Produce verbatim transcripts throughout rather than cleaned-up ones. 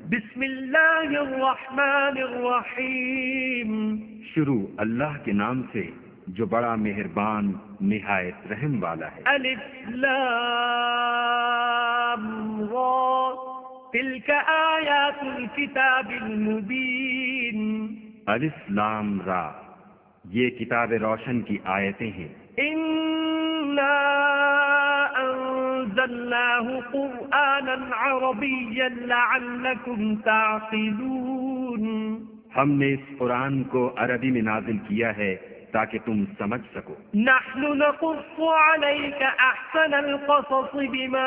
بسم اللہ الرحمن الرحیم، شروع اللہ کے نام سے جو بڑا مہربان نہایت رحم والا ہے۔ الف لام را، تلک آیات الکتاب المبین۔ الف لام را، یہ کتاب روشن کی آیتیں ہیں۔ انا انزلناه قرآنا عربیا لعلکم تعقلون۔ ہم نے اس قرآن کو عربی میں نازل کیا ہے تاکہ تم سمجھ سکو۔ نحن نقص عليك احسن القصص بما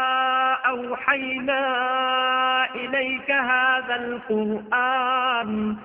اوحينا اليك هذا القرآن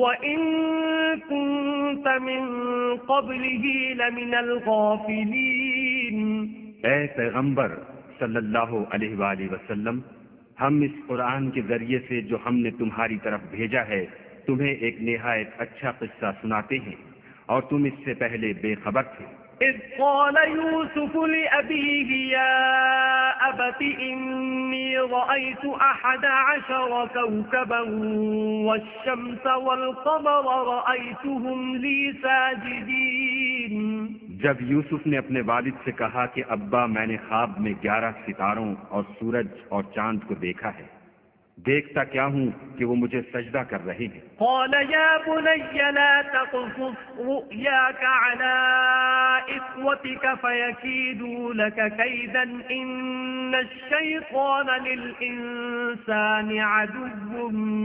وان كنت من قبله لمن الغافلين۔ اے پیغمبر صلی اللہ علیہ وآلہ وسلم، ہم اس قرآن کے ذریعے سے جو ہم نے تمہاری طرف بھیجا ہے تمہیں ایک نہایت اچھا قصہ سناتے ہیں، اور تم اس سے پہلے بے خبر تھے۔ اذ قال يوسف لأبيه يا أبت إني رأيت أحد عشر كوكبا والشمس والقمر رأيتهم لي ساجدين۔ جب یوسف نے اپنے والد سے کہا کہ ابا میں نے خواب میں گیارہ ستاروں اور سورج اور چاند کو دیکھا ہے، دیکھتا کیا ہوں کہ وہ مجھے سجدہ کر رہے ہیں۔ قال يا بني لا تقصص رؤياك على إخوتك فيكيدوا لك كيدا إن الشيطان للإنسان عدو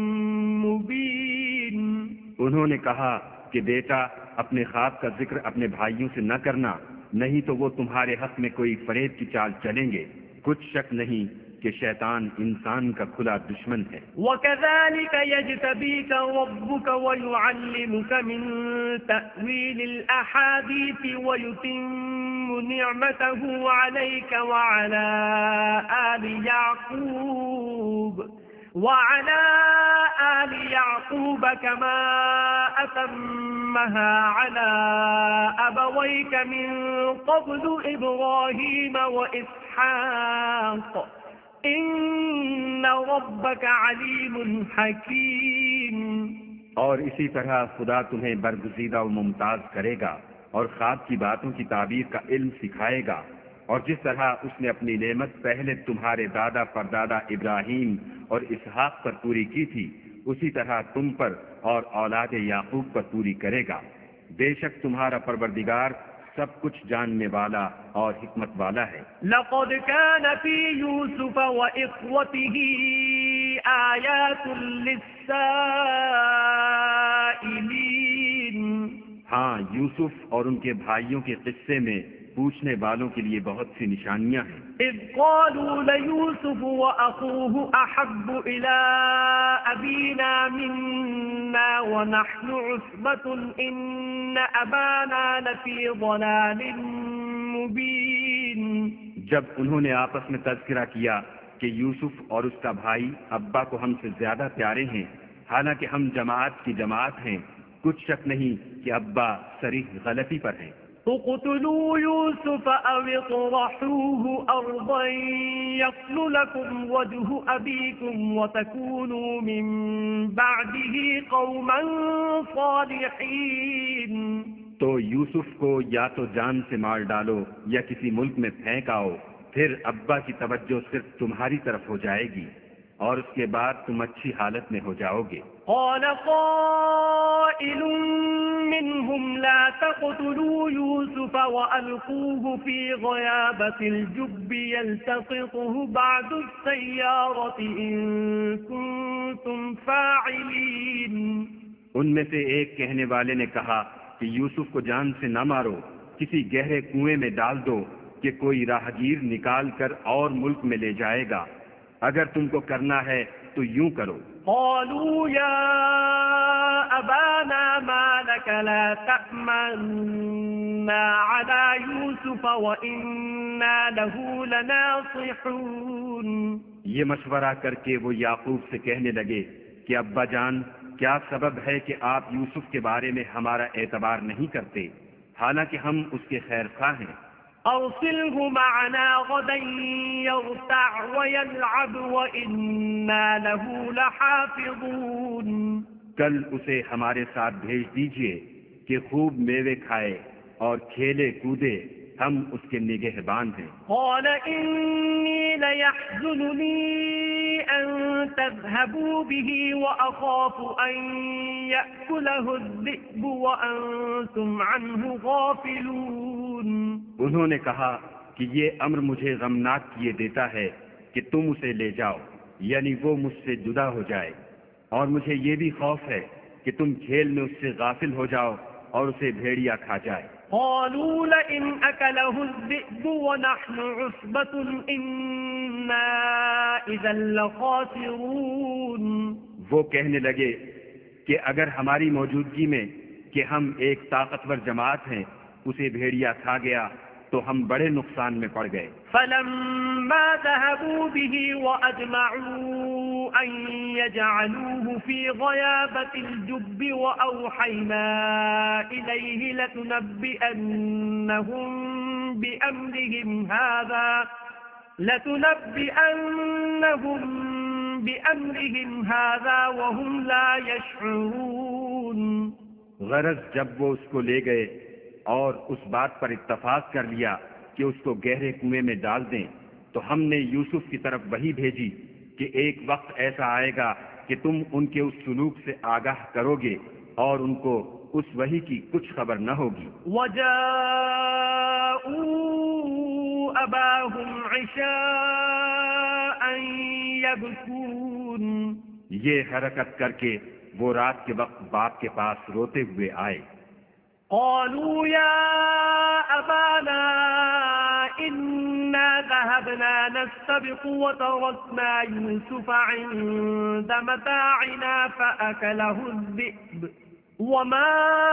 مبين۔ انہوں نے کہا کہ بیٹا اپنے خواب کا ذکر اپنے بھائیوں سے نہ کرنا، نہیں تو وہ تمہارے حق میں کوئی فریب کی چال چلیں گے۔ کچھ شک نہیں کہ شیطان انسان کا کھلا دشمن ہے۔ وَكَذَلِكَ يَجْتَبِيكَ رَبُّكَ وَيُعَلِّمُكَ مِن تَأْوِيلِ الْأَحَادِيثِ وَيُتِمُّ نِعْمَتَهُ عَلَيْكَ وَعَلَى آلِ يَعْقُوبَ وَعَلَى آلِ يَعْقُوبَ كَمَا أَتَمَّهَا عَلَى أَبَوَيْكَ مِن قَبْلُ إِبْرَاهِيمَ وَإِسْحَاقَ إِنَّ رَبَّكَ عَلِيمٌ حَكِيمٌ۔ اور اسی طرح خدا تمہیں برگزیدہ و ممتاز کرے گا اور خواب کی باتوں کی تعبیر کا علم سکھائے گا، اور جس طرح اس نے اپنی نعمت پہلے تمہارے دادا پردادا ابراہیم اور اسحاق پر پوری کی تھی، اسی طرح تم پر اور اولاد یعقوب پر پوری کرے گا۔ بے شک تمہارا پروردگار سب کچھ جاننے والا اور حکمت والا ہے۔ لقد كان في يوسف وإخوته آيات للسائلين۔ ہاں، یوسف اور ان کے بھائیوں کے قصے میں پوچھنے والوں کے لیے بہت سی نشانیاں ہیں۔ اذ قالوا ليوسف وأخوه أحب إلى أبينا منا ونحن عصبة إن أبانا لفي ضلال مبين۔ جب انہوں نے آپس میں تذکرہ کیا کہ یوسف اور اس کا بھائی ابا کو ہم سے زیادہ پیارے ہیں، حالانکہ ہم جماعت کی جماعت ہیں، کچھ شک نہیں کہ ابا صریح غلطی پر ہیں۔ اقتلوا يوسف أو اطرحوه أرضا يخل لكم وجه أبيكم وتكونوا من بعده قوما صالحين۔ تو یوسف کو یا تو جان سے مار ڈالو یا کسی ملک میں پھینک آؤ، پھر ابا کی توجہ صرف تمہاری طرف ہو جائے گی اور اس کے بعد تم اچھی حالت میں ہو جاؤ گے۔ قال قائل منهم لا تقتلوا يوسف وألقوه في غيابة الجب يلتقطه بعض السيارة إن كنتم فاعلين۔ ان میں سے ایک کہنے والے نے کہا کہ یوسف کو جان سے نہ مارو، کسی گہرے کنویں میں ڈال دو کہ کوئی راہگیر نکال کر اور ملک میں لے جائے گا، اگر تم کو کرنا ہے تو یوں کرو۔ قالوا يا أبانا ما لك لا تأمنا على يوسف وإنا له لناصحون۔ یہ مشورہ کر کے وہ یعقوب سے کہنے لگے کہ ابا جان، کیا سبب ہے کہ آپ یوسف کے بارے میں ہمارا اعتبار نہیں کرتے، حالانکہ ہم اس کے خیر خواہ ہیں۔ أرسله معنا غدا يرتع ويلعب وإنا له لحافظون. کل اسے ہمارے ساتھ بھیج دیجئے کہ خوب میوے کھائے اور کھیلے کودے، ہم اس کے نگہبان ہیں. قال إني ليحزنني أن تذهبوا به وأخاف أن يأكله الذئب وأنتم عنه غافلون. انہوں نے کہا کہ یہ امر مجھے غمناک کیے دیتا ہے کہ تم اسے لے جاؤ، یعنی وہ مجھ سے جدا ہو جائے، اور مجھے یہ بھی خوف ہے کہ تم کھیل میں اس سے غافل ہو جاؤ اور اسے بھیڑیا کھا جائے. قالوا لئن أكله الذئب ونحن عصبة إنا إذا لخاسرون. وہ کہنے لگے کہ اگر ہماری موجودگی میں کہ ہم ایک طاقتور جماعت ہیں اسے بھیڑیا کھا گیا تو ہم بڑے نقصان میں پڑ گئے. فلما ذهبوا به وأجمعوا أن يجعلوه في غيابة الجب وأوحينا إليه لتنبئنهم بأمرهم هذا لتنبئنهم بأمرهم هذا وهم لا يشعرون. غرض جب وہ اس کو لے گئے اور اس بات پر اتفاق کر لیا کہ اس کو گہرے کنویں میں ڈال دیں، تو ہم نے یوسف کی طرف وحی بھیجی کہ ایک وقت ایسا آئے گا کہ تم ان کے اس سلوک سے آگاہ کرو گے اور ان کو اس وحی کی کچھ خبر نہ ہوگی. وَجَاءُوا أَبَاهُمْ عِشَاءً يَبْكُونَ. یہ حرکت کر کے وہ رات کے وقت باپ کے پاس روتے ہوئے آئے. قالوا يا أبانا إنا ذهبنا نستبق وتركنا يوسف عند متاعنا فأكله الذئب وما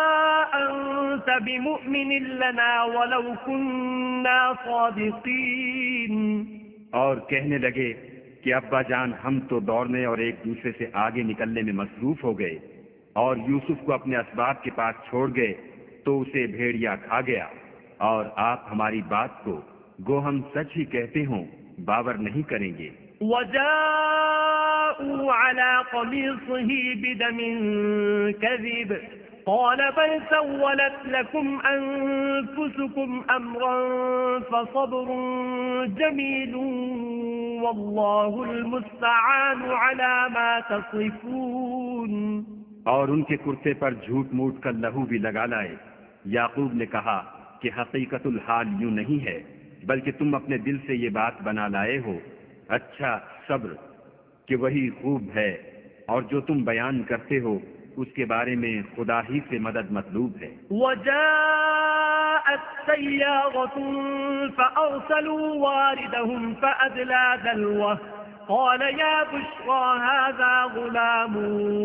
أنت بمؤمن لنا ولو كنا صادقين. اور کہنے لگے کہ ابا جان ہم تو دوڑنے اور ایک دوسرے سے آگے نکلنے میں مصروف ہو گئے اور یوسف کو اپنے اسباب کے پاس چھوڑ گئے تو اسے بھیڑیا کھا گیا، اور آپ ہماری بات کو گو ہم سچ ہی کہتے ہوں باور نہیں کریں گے. وَجَاءُوا عَلَى قَمِيصِهِ بِدَمٍ كَذِبٍ قَالَ بَلْ سَوَّلَتْ لَكُمْ أَنفُسُكُمْ أَمْرًا فَصَبْرٌ جَمِيلٌ وَاللَّهُ الْمُسْتَعَانُ عَلَى مَا تَصِفُونَ. اور ان کے کرتے پر جھوٹ موٹ کر لہو بھی لگا لائے. یعقوب نے کہا کہ حقیقت الحال یوں نہیں ہے بلکہ تم اپنے دل سے یہ بات بنا لائے ہو. اچھا صبر کہ وہی خوب ہے، اور جو تم بیان کرتے ہو اس کے بارے میں خدا ہی سے مدد مطلوب ہے. وَجَاءَتْ سَيَّارَةٌ فَأَرْسَلُوا وَارِدَهُمْ فَأَدْلَىٰ دَلْوَهُ قال يا بشرى هذا غلام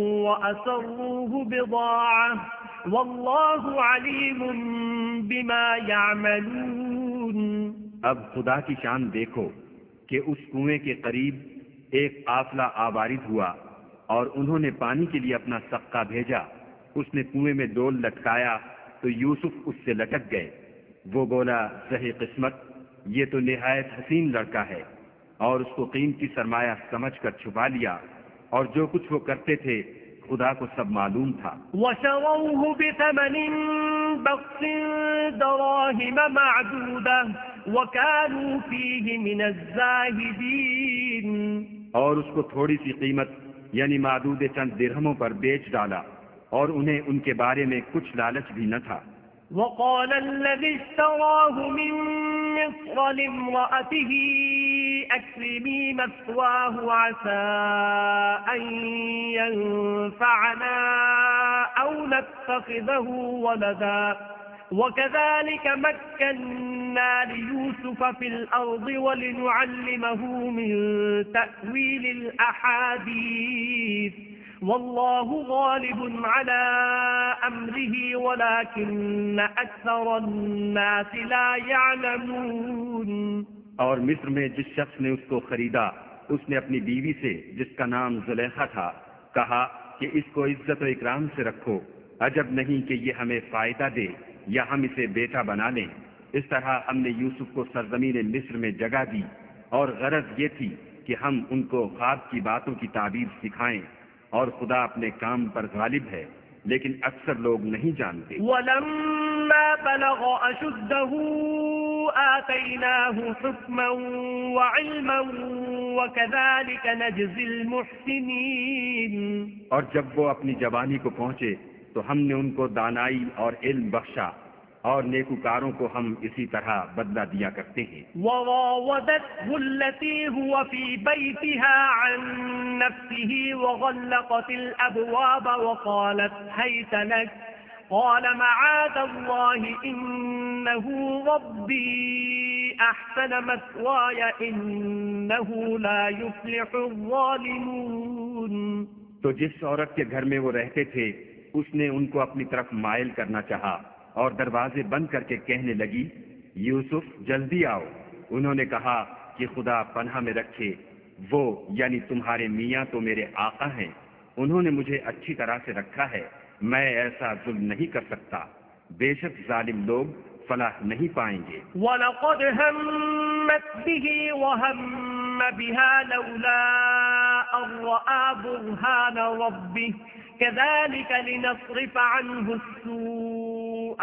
وأسروه بضاعة والله عليم بما يعملون. اب خدا کی شان دیکھو کہ اس کنویں کے قریب ایک قافلہ آوارد ہوا اور انہوں نے پانی کے لیے اپنا سقا بھیجا. اس نے کنویں میں ڈول لٹکایا تو یوسف اس سے لٹک گئے. وہ بولا صحیح قسمت، یہ تو نہایت حسین لڑکا ہے، اور اس کو قیمتی سرمایہ سمجھ کر چھپا لیا، اور جو کچھ وہ کرتے تھے خدا کو سب معلوم تھا. وَشَرَوْهُ بِثَمَنٍ بَخْسٍ دَرَاهِمَ مَعْدُودَةٍ وَكَانُوا فِيهِ مِنَ الزَّاهِدِينَ. اور اس کو تھوڑی سی قیمت یعنی معدود چند درہموں پر بیچ ڈالا، اور انہیں ان کے بارے میں کچھ لالچ بھی نہ تھا. وقال الذي اشتراه من مصر لامرأته أكرمي مثواه عسى أن ينفعنا أو نتخذه ولدا وكذلك مكنا ليوسف في الأرض ولنعلمه من تأويل الأحاديث والله غالب على امره ولكن اکثر الناس لا يعلمون. اور مصر میں جس شخص نے اس کو خریدا اس نے اپنی بیوی سے جس کا نام زلیخا تھا کہا کہ اس کو عزت و اکرام سے رکھو، عجب نہیں کہ یہ ہمیں فائدہ دے یا ہم اسے بیٹا بنا لیں، اس طرح ہم نے یوسف کو سرزمین مصر میں جگہ دی، اور غرض یہ تھی کہ ہم ان کو خواب کی باتوں کی تعبیر سکھائیں، اور خدا اپنے کام پر غالب ہے، لیکن اکثر لوگ نہیں جانتے۔ وَلَمَّا بَلَغَ أَشُدَّهُ آتَيْنَاهُ حُكْمًا وَعِلْمًا وَكَذَلِكَ نَجْزِي الْمُحْسِنِينَ۔ اور جب وہ اپنی جوانی کو پہنچے تو ہم نے ان کو دانائی اور علم بخشا، اور نیکوکاروں کو ہم اسی طرح بدلہ دیا کرتے ہیں۔ وراودته التي هو في بيتها عن نفسه وغلقت الأبواب وقالت هيت لك قال معاذ الله إنه ربي أحسن مثواي إنه لا يفلح الظالمون۔ تو جس عورت کے گھر میں وہ رہتے تھے اس نے ان کو اپنی طرف مائل کرنا چاہا اور دروازے بند کر کے کہنے لگی، یوسف جلدی آؤ۔ انہوں نے کہا کہ خدا پناہ میں رکھے، وہ یعنی تمہارے میاں تو میرے آقا ہیں، انہوں نے مجھے اچھی طرح سے رکھا ہے، میں ایسا ظلم نہیں کر سکتا، بے شک ظالم لوگ فلاح نہیں پائیں گے۔ وَلَقَدْ هَمَّتْ بِهِ وَهَمَّ بِهَا لَوْلَا أَن رَّأَىٰ بُرْهَانَ رَبِّهِ كَذَٰلِكَ لِنَصْرِفَ عَنْهُ السُّوءَ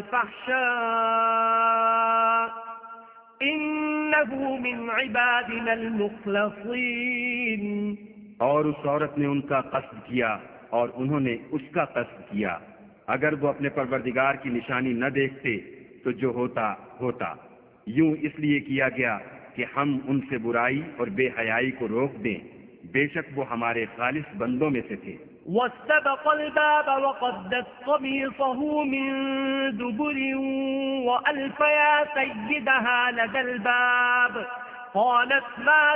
وَالْفَحْشَاءَ إِنَّهُ مِنْ عِبَادِنَا الْمُخْلَصِينَ۔ اور اس عورت نے ان کا قصد کیا اور انہوں نے اس کا قصد کیا، اگر وہ اپنے پروردگار کی نشانی نہ دیکھتے تو جو ہوتا ہوتا، یوں اس لیے کیا گیا کہ ہم ان سے برائی اور بے حیائی کو روک دیں، بے شک وہ ہمارے خالص بندوں میں سے تھے۔ وَاسْتَبَقَ الْبَابَ وَقَدَّتْ قَمِيصَهُ مِن دُبُرٍ وَأَلْفَ يَا سَيِّدَهَا لَدَى الْبَابِ قَالَتْ مَا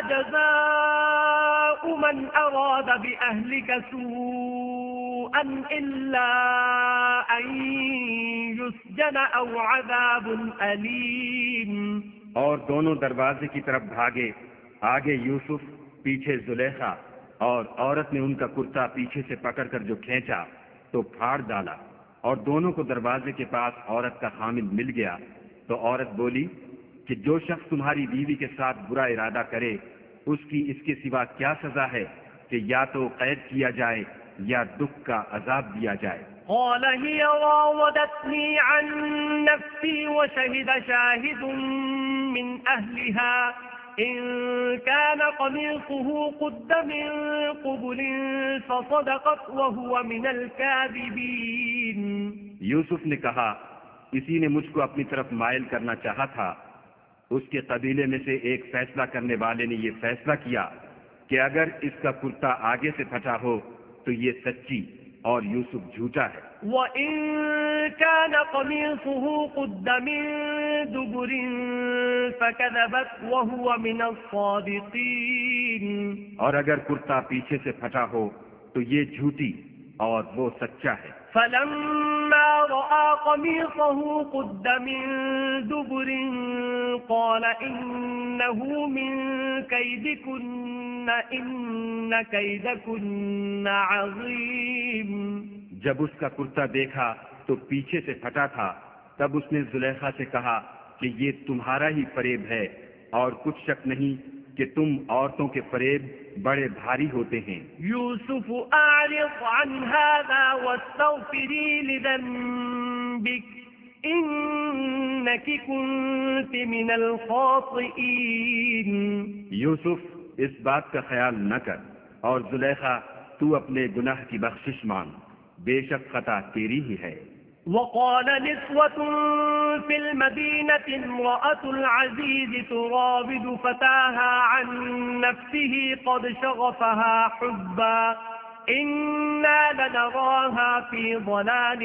جَزَاءُ مَنْ أَرَادَ بِأَهْلِكَ سُوءًا إِلَّا أَن يُسْجَنَ أَوْ عَذَابٌ أَلِيمٌ۔ اور دونوں دروازے کی طرف بھاگے، آگے یوسف، پیچھے زلیخا، اور عورت نے ان کا کرتا پیچھے سے پکڑ کر جو کھینچا تو پھاڑ ڈالا، اور دونوں کو دروازے کے پاس عورت کا خامد مل گیا۔ تو عورت بولی کہ جو شخص تمہاری بیوی کے ساتھ برا ارادہ کرے اس کی اس کے سوا کیا سزا ہے کہ یا تو قید کیا جائے یا دکھ کا عذاب دیا جائے۔ قال هي راودتني عن نفسي وشهد شاهد من أهلها إن كان قميصه قد من قبل فصدقت وهو من الكاذبين۔ یوسف نے کہا، اسی نے مجھ کو اپنی طرف مائل کرنا چاہا تھا، اس کے قبیلے میں سے ایک فیصلہ کرنے والے نے یہ فیصلہ کیا کہ اگر اس کا کرتا آگے سے پھٹا ہو تو یہ سچی اور یوسف جھوٹا ہے۔ وَإِن كَانَ قَمِيصُهُ قُدَّ مِن دُبُرٍ فَكَذَبَتْ وَهُوَ مِنَ الصَّادِقِينَ۔ اور اگر کرتا پیچھے سے پھٹا ہو تو یہ جھوٹی اور وہ سچا ہے۔ فَلَمَّا رَأَىٰ قَمِيصَهُ قُدَّ مِن دُبُرٍ قَالَ إِنَّهُ مِن كَيْدِكُنَّ إِنَّ كَيْدَكُنَّ عَظِيمٌ۔ جب اس کا کرتا دیکھا تو پیچھے سے پھٹا تھا، تب اس نے زلیخا سے کہا کہ یہ تمہارا ہی فریب ہے، اور کچھ شک نہیں کہ تم عورتوں کے فریب بڑے بھاری ہوتے ہیں۔ یوسف اعرض عن هذا واستغفری لذنبک انک کنت من الخاطئین۔ یوسف اس بات کا خیال نہ کر، اور زلیخا تو اپنے گناہ کی بخشش مانگ، بے شک خطا تیری ہی ہے۔ وقال نسوة في المدينة امرأة العزيز تراود فتاها عن نفسه قد شغفها حبا إنا لنراها في ضلال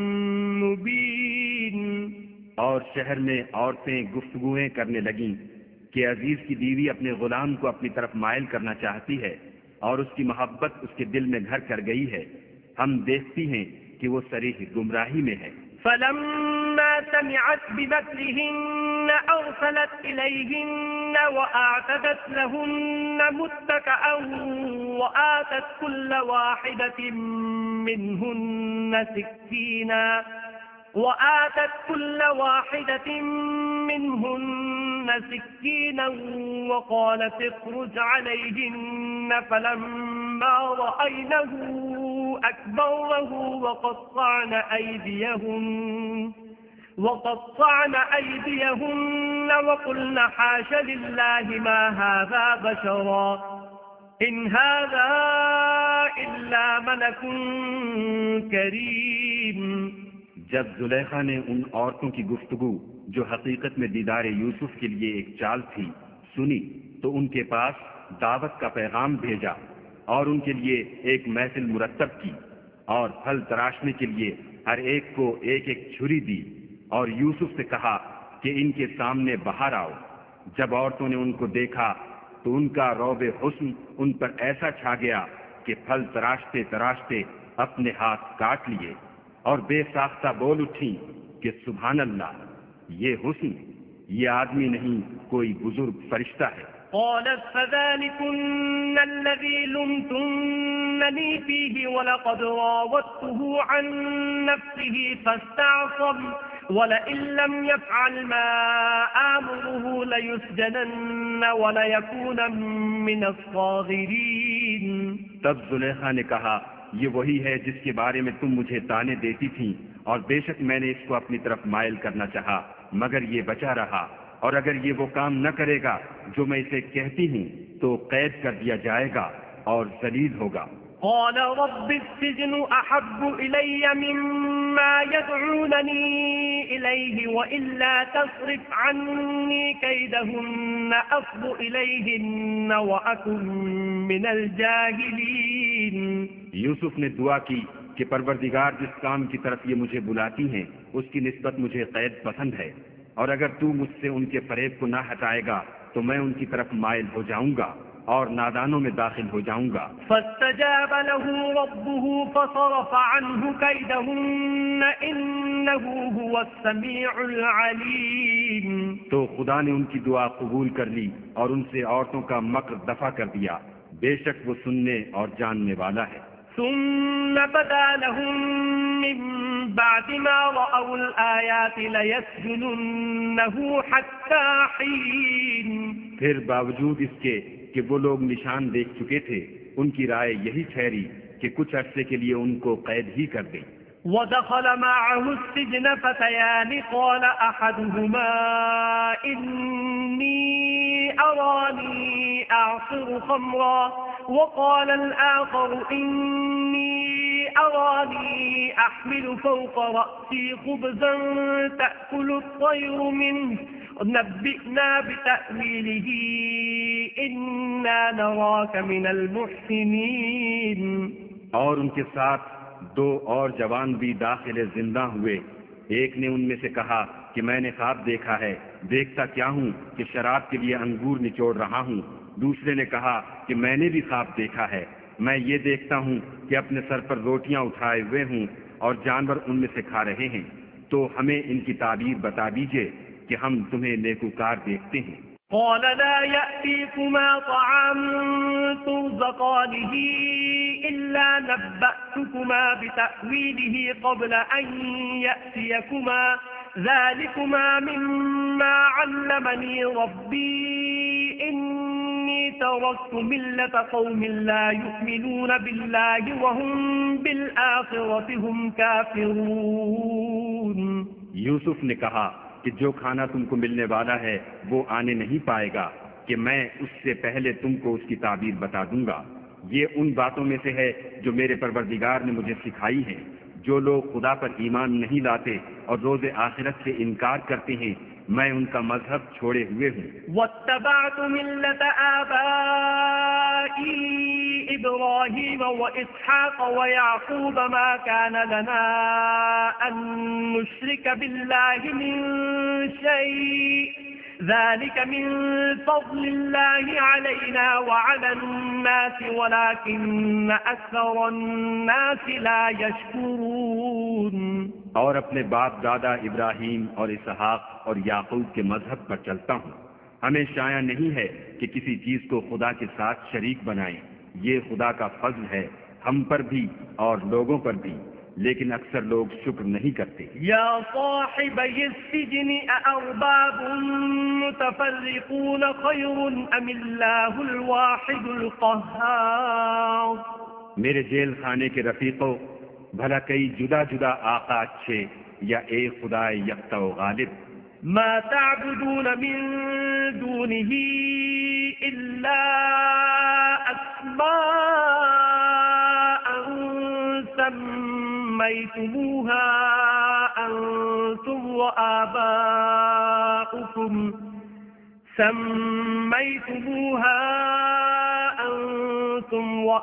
مبين۔ اور شہر میں عورتیں گفتگویں کرنے لگیں کہ عزیز کی بیوی اپنے غلام کو اپنی طرف مائل کرنا چاہتی ہے اور اس کی محبت اس کے دل میں گھر کر گئی ہے، ہم دیکھتی ہیں کہ وہ صریح گمراہی میں ہے۔ فلما سمعت بمكرهن أرسلت إليهن وأعتدت لهن متكئا وآتت كل واحدة منهن سكينا وآتت كل واحدة منهن سكينا وقالت اخرج عليهن فلما رأينه أكبرنه وقطعن أيديهن وقطعن أيديهن وقلن حاش لله ما هذا بشرا إن هذا إلا ملك كريم. جب زلیخا نے ان عورتوں کی گفتگو جو حقیقت میں دیدار یوسف کے لیے ایک چال تھی سنی تو ان کے پاس دعوت کا پیغام بھیجا اور ان کے لیے ایک محفل مرتب کی اور پھل تراشنے کے لیے ہر ایک کو ایک ایک چھری دی اور یوسف سے کہا کہ ان کے سامنے باہر آؤ. جب عورتوں نے ان کو دیکھا تو ان کا روب حسن ان پر ایسا چھا گیا کہ پھل تراشتے تراشتے اپنے ہاتھ کاٹ لیے اور بے ساختہ بول اٹھی کہ سبحان اللہ، یہ حسن، یہ آدمی نہیں کوئی بزرگ فرشتہ ہے. قالت فذلكن الذي لمتنني فيه ولقد راودته عن نفسه فاستعصم ولئن لم يفعل ما آمره ليسجنن وليكون من الصاغرين. تب زلیخا نے کہا یہ وہی ہے جس کے بارے میں تم مجھے تانے دیتی تھی، اور بے شک میں نے اس کو اپنی طرف مائل کرنا چاہا مگر یہ بچا رہا، اور اگر یہ وہ کام نہ کرے گا جو میں اسے کہتی ہوں تو قید کر دیا جائے گا اور ذلیل ہوگا. قال رب السجن أحب إلي مما يدعونني إليه وإلا تصرف عني كيدهن أصب إليهن وأكن من الجاهلين. یوسف نے دعا کی کہ پروردگار جس کام کی طرف یہ مجھے بلاتی ہیں اس کی نسبت مجھے قید پسند ہے، اور اگر تو مجھ سے ان کے فریب کو نہ ہٹائے گا تو میں ان کی طرف مائل ہو جاؤں گا اور نادانوں میں داخل ہو جاؤں گا. فاستجاب له ربه فصرف عنه كيدهن إنه هو السميع العليم. تو خدا نے ان کی دعا قبول کر لی اور ان سے عورتوں کا مکر دفع کر دیا، بے شک وہ سننے اور جاننے والا ہے. ثم بدا لهم من بعد ما رأوا الآيات ليسجننه حتى حين. پھر باوجود اس کے کہ وہ لوگ نشان دیکھ چکے تھے ان کی رائے یہی ٹھہری کہ کچھ عرصے کے لیے ان کو قید ہی کر دیں. ودخل معه السجن فتيان قال أحدهما إني أراني أعصر خمرا وقال الآخر إني أراني أحمل فوق رأسي خبزا تأكل الطير منه نبئنا بتأويله إنا نراك من المحسنين. اور ان کے ساتھ دو اور جوان بھی داخل زندہ ہوئے. ایک نے ان میں سے کہا کہ میں نے خواب دیکھا ہے، دیکھتا کیا ہوں کہ شراب کے لیے انگور نچوڑ رہا ہوں. دوسرے نے کہا کہ میں نے بھی خواب دیکھا ہے، میں یہ دیکھتا ہوں کہ اپنے سر پر روٹیاں اٹھائے ہوئے ہوں اور جانور ان میں سے کھا رہے ہیں. تو ہمیں ان کی تعبیر بتا دیجئے کہ ہم تمہیں نیکوکار دیکھتے ہیں. قال لا يأتيكما طعام ترزقانه إلا نبأتكما بتأويله قبل أن يأتيكما ذلكما مما علمني ربي إني تركت ملة قوم لا يؤمنون بالله وهم بالآخرة هم كافرون. یوسف نے کہا کہ جو کھانا تم کو ملنے والا ہے وہ آنے نہیں پائے گا کہ میں اس سے پہلے تم کو اس کی تعبیر بتا دوں گا. یہ ان باتوں میں سے ہے جو میرے پروردگار نے مجھے سکھائی ہیں. جو لوگ خدا پر ایمان نہیں لاتے اور روز آخرت سے انکار کرتے ہیں میں ان کا مذہب چھوڑے ہوئے ہوں. واتبعت ملة آبائي إبراهيم وإسحاق ويعقوب ما كان لنا أن نشرك بالله من شيء ذلك من فضل الله علينا وعلى الناس ولكن أكثر الناس لا يشكرون. اور اپنے باپ دادا ابراہیم اور اسحاق اور یعقوب کے مذہب پر چلتا ہوں. ہمیں شایع نہیں ہے کہ کسی چیز کو خدا کے ساتھ شریک بنائیں. یہ خدا کا فضل ہے ہم پر بھی اور لوگوں پر بھی، لیکن اکثر لوگ شکر نہیں کرتے۔ یا صاحبی السجن اارباب متفرقون خیر ام اللہ الواحد القہار۔ میرے جیل خانے کے رفیقوں، بھلا کئی جدا جدا آقا اچھے یا ایک خدا یکتا و غالب؟ ما تعبدون من دونه الا اسماء سميتموها انتم وآباؤكم سميتموها انتم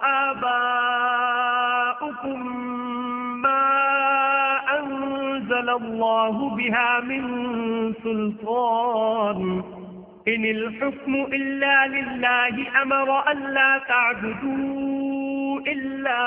وآباؤكم ما انزل الله بها من سلطان ان الحكم الا لله امر ان لا تعبدوا الا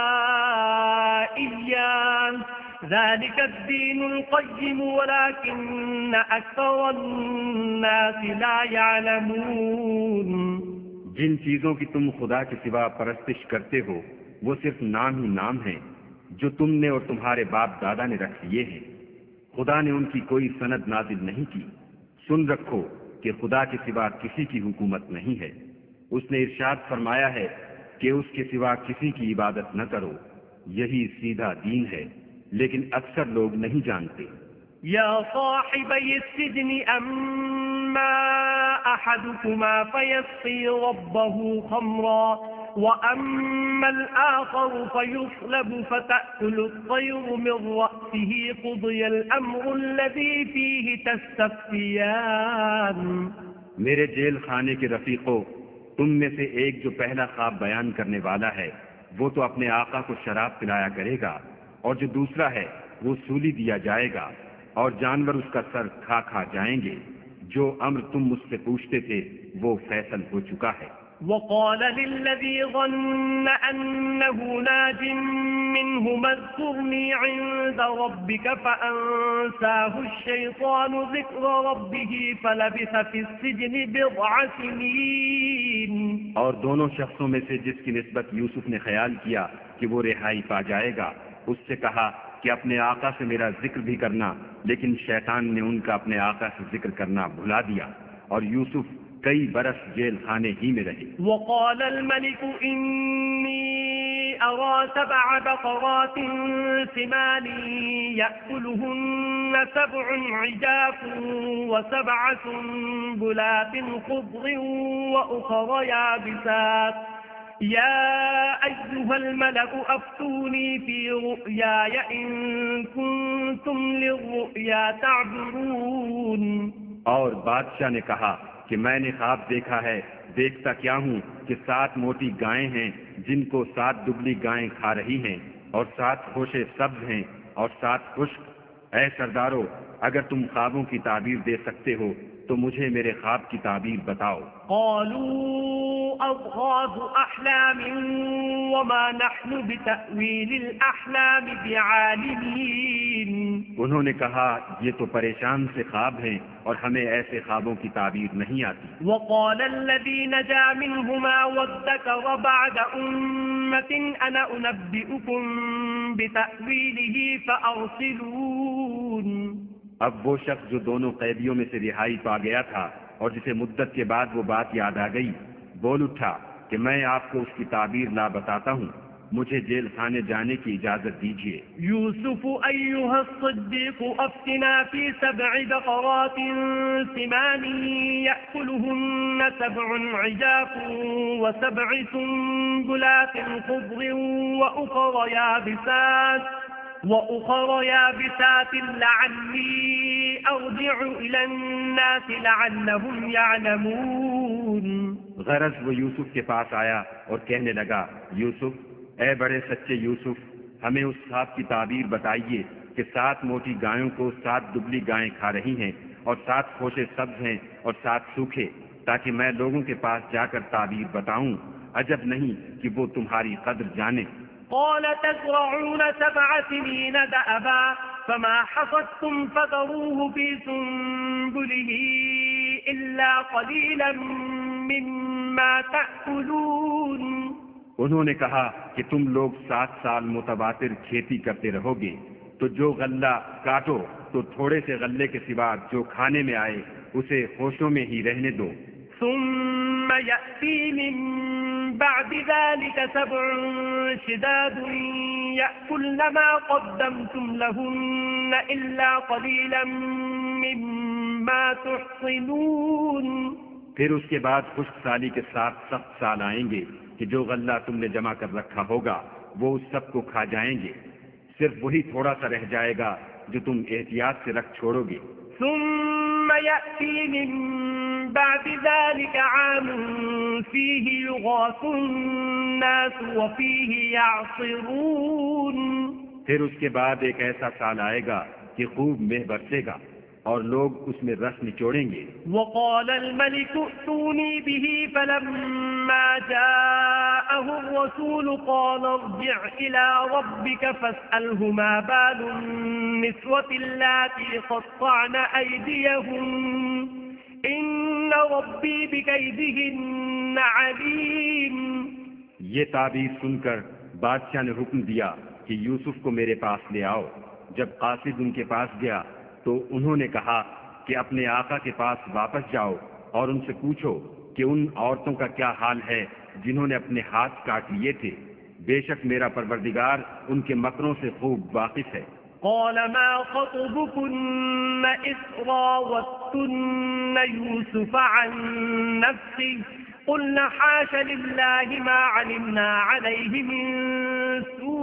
اياه ذلك الدين القيم ولكن اكثر الناس لا يعلمون۔ جن چیزوں کی تم خدا کے سوا پرستش کرتے ہو وہ صرف نام ہی نام ہیں جو تم نے اور تمہارے باپ دادا نے رکھ لیے ہیں۔ خدا نے ان کی کوئی سند نازل نہیں کی۔ سن رکھو کہ خدا کے سوا کسی کی حکومت نہیں ہے۔ اس نے ارشاد فرمایا ہے کہ اس کے سوا کسی کی عبادت نہ کرو، یہی سیدھا دین ہے، لیکن اکثر لوگ نہیں جانتے۔ یا صاحبی السجن اما احدكما فيسقي ربه خمرا واما الاخر فيصلب فتأكل الطير من رأسه قضي الامر الذي فيه تستفتيان۔ میرے جیل خانے کے رفیقوں، تم میں سے ایک جو پہلا خواب بیان کرنے والا ہے وہ تو اپنے آقا کو شراب پلایا کرے گا، اور جو دوسرا ہے وہ سولی دیا جائے گا، اور جانور اس کا سر کھا کھا جائیں گے۔ جو امر تم مجھ سے پوچھتے تھے وہ فیصل ہو چکا ہے۔ وقال للذي ظن أنه ناج منهما اذكرني عند ربك فأنساه الشيطان ذكر ربه فلبث في السجن بضع سنين۔ اور دونوں شخصوں میں سے جس کی نسبت یوسف نے خیال کیا کہ وہ رہائی پا جائے گا، اس سے کہا کہ اپنے آقا سے میرا ذکر بھی کرنا، لیکن شیطان نے ان کا اپنے آقا سے ذکر کرنا بھلا دیا، اور یوسف کئی برس جیل خانے ہی میں رہے۔ وقال الملك إني أرى سبع بقرات سمان يأكلهن سبع عجاف وسبع سنبلات خضر وأخر يابسات يا أيها الملك أفتوني في رؤياي إن كنتم للرؤيا تعبرون۔ اور بادشاہ نے کہا کہ میں نے خواب دیکھا ہے، دیکھتا کیا ہوں کہ سات موٹی گائیں ہیں جن کو سات دبلی گائیں کھا رہی ہیں، اور سات خوشے سبز ہیں اور سات خشک۔ اے سردارو، اگر تم خوابوں کی تعبیر دے سکتے ہو تو مجھے میرے خواب کی تعبیر بتاؤ۔ قالوا أضغاث أحلام وما نحن بتأويل الأحلام بعالمين۔ انہوں نے کہا یہ تو پریشان سے خواب ہیں اور ہمیں ایسے خوابوں کی تعبیر نہیں آتی۔ وقال الذي نجا منهما وادكر بعد أمة أنا أنبئكم بتأويله فأرسلون۔ اب وہ شخص جو دونوں قیدیوں میں سے رہائی پا گیا تھا اور جسے مدت کے بعد وہ بات یاد آ گئی، بول اٹھا کہ میں آپ کو اس کی تعبیر لا بتاتا ہوں، مجھے جیل خانے جانے کی اجازت دیجیے۔ یوسف ایھا الصدیق افتنا فی سبع بقرات سمان یأکلہن سبع عجاف وسبع سنبلات خضر وأخر یابسات وأخر يابسات لعلي أرجع إلى الناس لعلهم يعلمون۔ غرض وہ یوسف کے پاس آیا اور کہنے لگا، یوسف، اے بڑے سچے یوسف، ہمیں اس خواب کی تعبیر بتائیے کہ سات موٹی گایوں کو سات دبلی گائیں کھا رہی ہیں اور سات خوشے سبز ہیں اور سات سوکھے، تاکہ میں لوگوں کے پاس جا کر تعبیر بتاؤں، عجب نہیں کہ وہ تمہاری قدر جانے۔ قال تزرعون سبع سنين دأبا فما حصدتم فذروه في سنبله إلا قليلا مما تأكلون۔ انہوں نے کہا کہ تم لوگ سات سال متواتر کھیتی کرتے رہو گے، تو جو غلہ کاٹو تو تھوڑے سے غلے کے سوا جو کھانے میں آئے اسے ہوشوں میں ہی رہنے دو۔ ثم يأتي من بعد ذلك سبع شداد يأكلن ما قدمتم لهن إلا قليلا مما تحصنون۔ پھر اس کے بعد خشک سالی کے ساتھ سخت سال آئیں گے کہ جو غلہ تم نے جمع کر رکھا ہوگا وہ اس سب کو کھا جائیں گے، صرف وہی تھوڑا سا رہ جائے گا جو تم احتیاط سے رکھ چھوڑو گے۔ ثم يأتي من بعد ذلك عام فيه يغاث الناس وفيه يعصرون۔ پھر اس کے بعد ایک ایسا سال آئے گا کہ خوب مہ برسے گا اور لوگ اس میں رس نچوڑیں گے۔ وقال الملك ائتوني به فلما جاءه الرسول قال ارجع إلى ربك فاسأله ما بال النسوة اللاتي قطعن أيديهن إن ربي بكيدهن عليم۔ یہ تعبیر سن کر بادشاہ نے حکم دیا کہ یوسف کو میرے پاس لے آؤ۔ جب قاصد ان کے پاس گیا تو انہوں نے کہا کہ اپنے آقا کے پاس واپس جاؤ اور ان سے پوچھو کہ ان عورتوں کا کیا حال ہے جنہوں نے اپنے ہاتھ کاٹ لیے تھے، بے شک میرا پروردگار ان کے مکروں سے خوب واقف ہے۔ قال ما خطبكن إذ راوتن يوسف عن نفسه قلنا حاش لله ما علمنا عليه من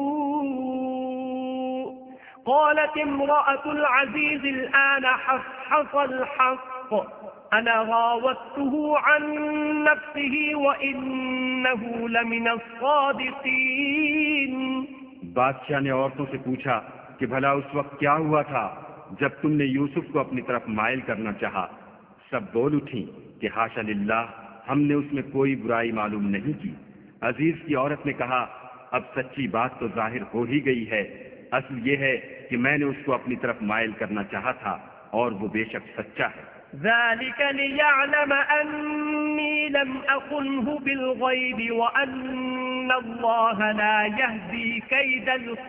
سوء قالت امرأة العزيز الآن حصحص الحق أنا راودته عن نفسه وإنه لمن الصادقين۔ بادشاہ نے عورتوں سے پوچھا کہ بھلا اس وقت کیا ہوا تھا جب تم نے یوسف کو اپنی طرف مائل کرنا چاہا؟ سب بول اٹھیں کہ حاشا للہ، ہم نے اس میں کوئی برائی معلوم نہیں کی۔ عزیز کی عورت نے کہا اب سچی بات تو ظاہر ہو ہی گئی ہے، اصل یہ ہے کہ میں نے اس کو اپنی طرف مائل کرنا چاہا تھا اور وہ بے شک سچا ہے۔ ذلك ليعلم أني لم أخنه بالغيب وأن الله لا يهدي كيد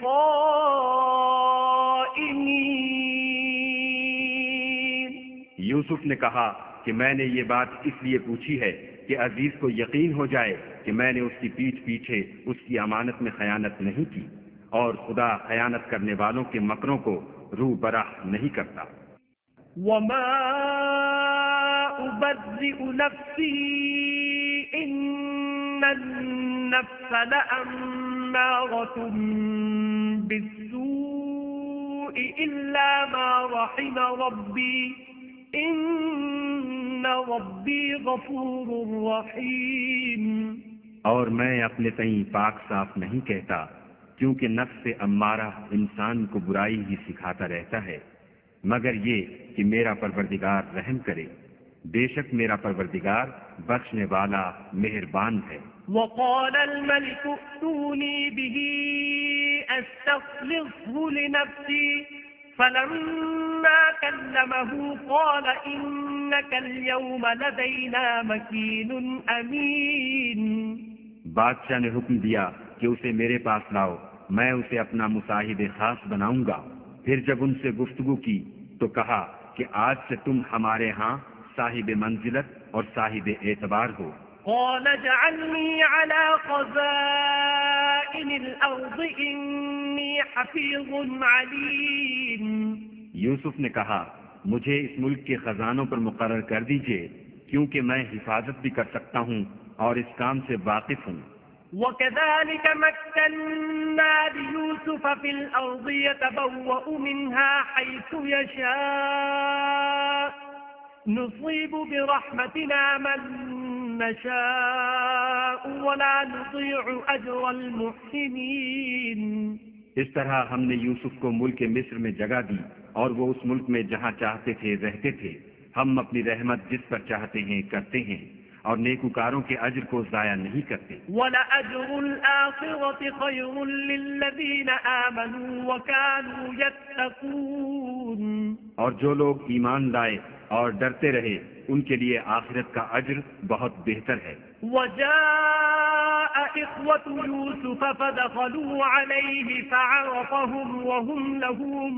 الخائنين۔ یوسف نے کہا کہ میں نے یہ بات اس لیے پوچھی ہے کہ عزیز کو یقین ہو جائے کہ میں نے اس کی پیٹھ پیچھے اس کی امانت میں خیانت نہیں کی، اور خدا خیانت کرنے والوں کے مکروں کو روح براہ نہیں کرتا۔ وما أبرئ نفسي إن النفس لأمارة بالسوء إلا ما رحم ربي إن ربي غفور رحيم۔ اور میں اپنے تئیں پاک صاف نہیں کہتا، کیونکہ نفس امارہ انسان کو برائی ہی سکھاتا رہتا ہے، مگر یہ کہ میرا پروردگار رحم کرے، بے شک میرا پروردگار بخشنے والا مہربان ہے۔ وقال الملك ائتوني به استخلصه لنفسي فلما كلمه قال إنك اليوم لدينا مكين أمين۔ بادشاہ نے حکم دیا کہ اسے میرے پاس لاؤ، میں اسے اپنا مصاحب خاص بناؤں گا۔ پھر جب ان سے گفتگو کی تو کہا کہ آج سے تم ہمارے ہاں صاحب منزلت اور صاحب اعتبار ہو۔ قال اجعلني على خزائن الأرض إني حفيظ عليم۔ یوسف نے کہا مجھے اس ملک کے خزانوں پر مقرر کر دیجئے، کیونکہ میں حفاظت بھی کر سکتا ہوں اور اس کام سے واقف ہوں۔ وكذلك مكنا ليوسف في الأرض يتبوأ منها حيث يشاء نصيب برحمتنا من نشاء ولا نضيع أجر المحسنين۔ اس طرح ہم نے یوسف کو ملک مصر میں جگہ دی اور وہ اس ملک میں جہاں چاہتے تھے رہتے تھے۔ ہم اپنی رحمت جس پر چاہتے ہیں کرتے ہیں اور نیکوکاروں کے اجر کو ضائع نہیں کرتے۔ وَلَأَجْرُ الْآخِرَةِ خَيْرٌ لِّلَّذِينَ آمَنُوا وَكَانُوا يَتَّقُونَ۔ اور جو لوگ ایمان لائے اور ڈرتے رہے ان کے لیے آخرت کا اجر بہت بہتر ہے۔ وَجَاءَ إخوة يوسف فدخلوا عليه فعرفهم وهم له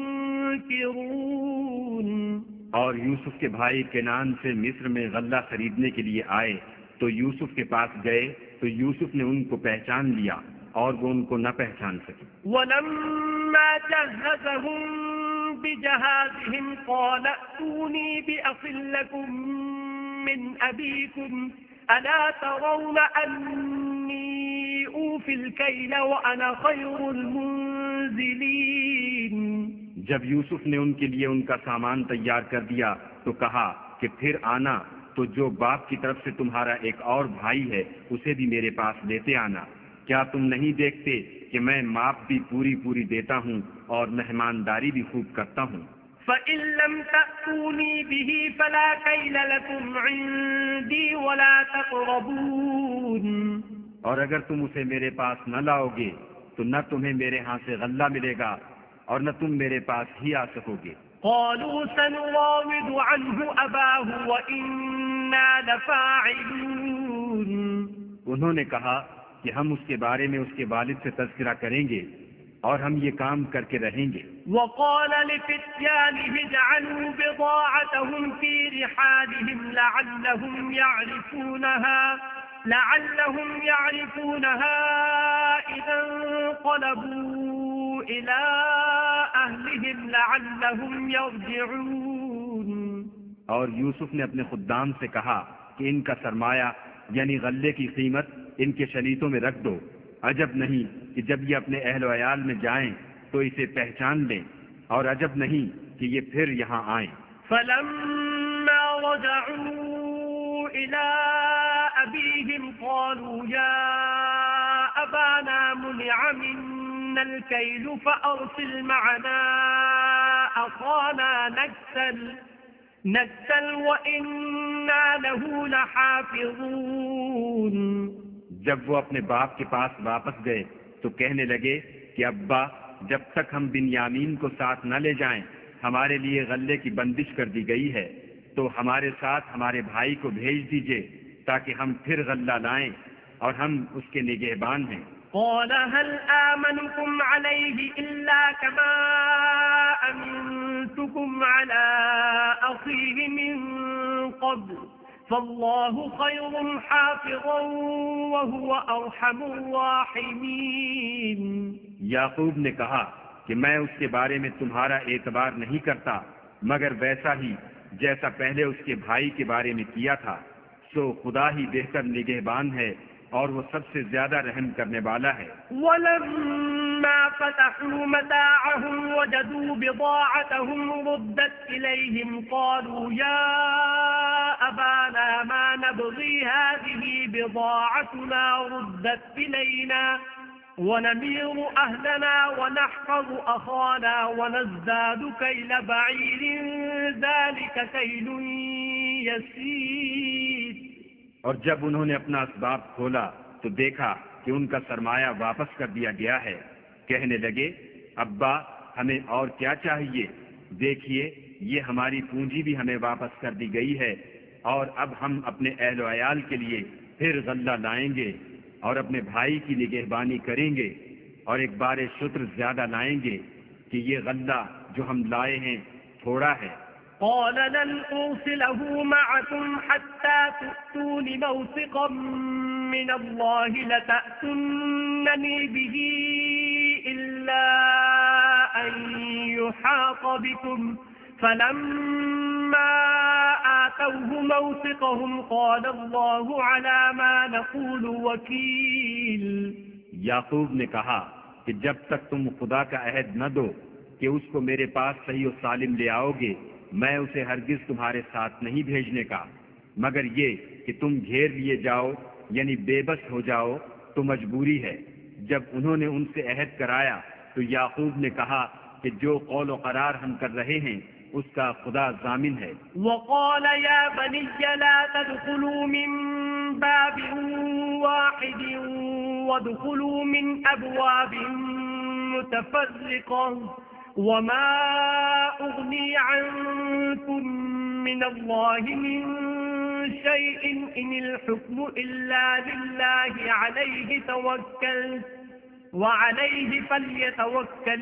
منكرون. اور یوسف کے بھائی کنان سے مصر میں غلہ خریدنے کے لیے آئے تو یوسف کے پاس گئے تو یوسف نے ان کو پہچان لیا اور وہ ان کو نہ پہچان سکے. وَلَمَّا جَهَّزَهُم بِجَهَازِهِمْ قَالَ ائْتُونِي بِأَخٍ لَّكُم مِّنْ أَبِيكُمْ أَلَا تَرَوْنَ أَنِّي أُوفِي الْكَيْلَ وَأَنَا خَيْرُ الْمُنزِلِينَ. جب یوسف نے ان کے لیے ان کا سامان تیار کر دیا تو کہا کہ پھر آنا تو جو باپ کی طرف سے تمہارا ایک اور بھائی ہے اسے بھی میرے پاس لیتے آنا. کیا تم نہیں دیکھتے کہ میں ماپ بھی پوری پوری دیتا ہوں اور مہمانداری بھی خوب کرتا ہوں. فَإِن لَّمْ تَأْتُونِي بِهِ فَلَا كَيْلَ لَكُمْ عِندِي وَلَا تَقْرَبُونِ. اور اگر تم اسے میرے پاس نہ لاؤ گے تو نہ تمہیں میرے ہاں سے غلہ ملے گا اور نہ تم میرے پاس ہی آ سکو گے. قالوا سنراود عنه أباه وإنا لفاعلون. انہوں نے کہا کہ ہم اس کے بارے میں اس کے والد سے تذکرہ کریں گے اور ہم یہ کام کر کے رہیں گے. وقال لفتيانه اجعلوا بضاعتهم في رحالهم لعلهم يعرفونها لعلهم يعرفونها إذا انقلبوا إلى أهلهم لعلهم يرجعون. اور یوسف نے اپنے خدام سے کہا کہ ان کا سرمایہ یعنی غلے کی قیمت ان کے شلیتوں میں رکھ دو. عجب نہیں کہ جب یہ اپنے اہل و عیال میں جائیں تو اسے پہچان لیں اور عجب نہیں کہ یہ پھر یہاں آئیں. فلما رجعوا إلى أبيهم قالوا يا أبانا منع منا الكيل فأرسل معنا أخانا نكتل نكتل وإنا له لحافظون. جب وہ اپنے باپ کے پاس واپس گئے تو کہنے لگے کہ ابا جب تک ہم بنیامین کو ساتھ نہ لے جائیں ہمارے لیے غلے کی بندش کر دی گئی ہے تو ہمارے ساتھ ہمارے بھائی کو بھیج دیجئے تاکہ ہم پھر غلہ لائیں اور ہم اس کے نگہبان ہیں. قال هل آمنكم عليه إلا كما أمنتكم على أخيه من قبل فالله خير حافظا وهو أرحم الراحمين. یعقوب نے کہا کہ میں اس کے بارے میں تمہارا اعتبار نہیں کرتا مگر ویسا ہی جیسا پہلے اس کے بھائی کے بارے میں کیا تھا. سو خدا ہی بہتر نگہبان ہے اور وہ سب سے زیادہ رحم کرنے والا ہے. ولما فتحوا متاعهم وجدوا بضاعتهم ردت إليهم قالوا يا أبانا ما نبغي هذه بضاعتنا ردت إلينا ونمير أهلنا ونحفظ أخانا ونزداد كيل بعير ذلك كيل يسير. اور جب انہوں نے اپنا اسباب کھولا تو دیکھا کہ ان کا سرمایہ واپس کر دیا گیا ہے. کہنے لگے ابا ہمیں اور کیا چاہیے؟ دیکھیے یہ ہماری پونجی بھی ہمیں واپس کر دی گئی ہے اور اب ہم اپنے اہل و عیال کے لیے پھر غلہ لائیں گے اور اپنے بھائی کی نگہبانی کریں گے اور ایک بار شتر زیادہ لائیں گے کہ یہ غلہ جو ہم لائے ہیں تھوڑا ہے. قال لن أرسله معكم حتى تؤتون موثقا من الله لتأتونني به إلا أن يحاط بكم فلما آتوه موثقهم قال الله على ما نقول وكيل. یعقوب نے کہا کہ جب تک تم خدا کا عہد نہ دو کہ اس کو میرے پاس صحیح و سالم لے آؤ گے میں اسے ہرگز تمہارے ساتھ نہیں بھیجنے کا مگر یہ کہ تم گھیر لیے جاؤ یعنی بے بس ہو جاؤ تو مجبوری ہے. جب انہوں نے ان سے عہد کرایا تو یعقوب نے کہا کہ جو قول و قرار ہم کر رہے ہیں اس کا خدا ضامن ہے. وقال يا بني لا تدخلوا من باب واحد وادخلوا من أبواب متفرقة وما أغني عنكم من الله من شيء إن الحكم إلا لله عليه توكلت وعليه فليتوكل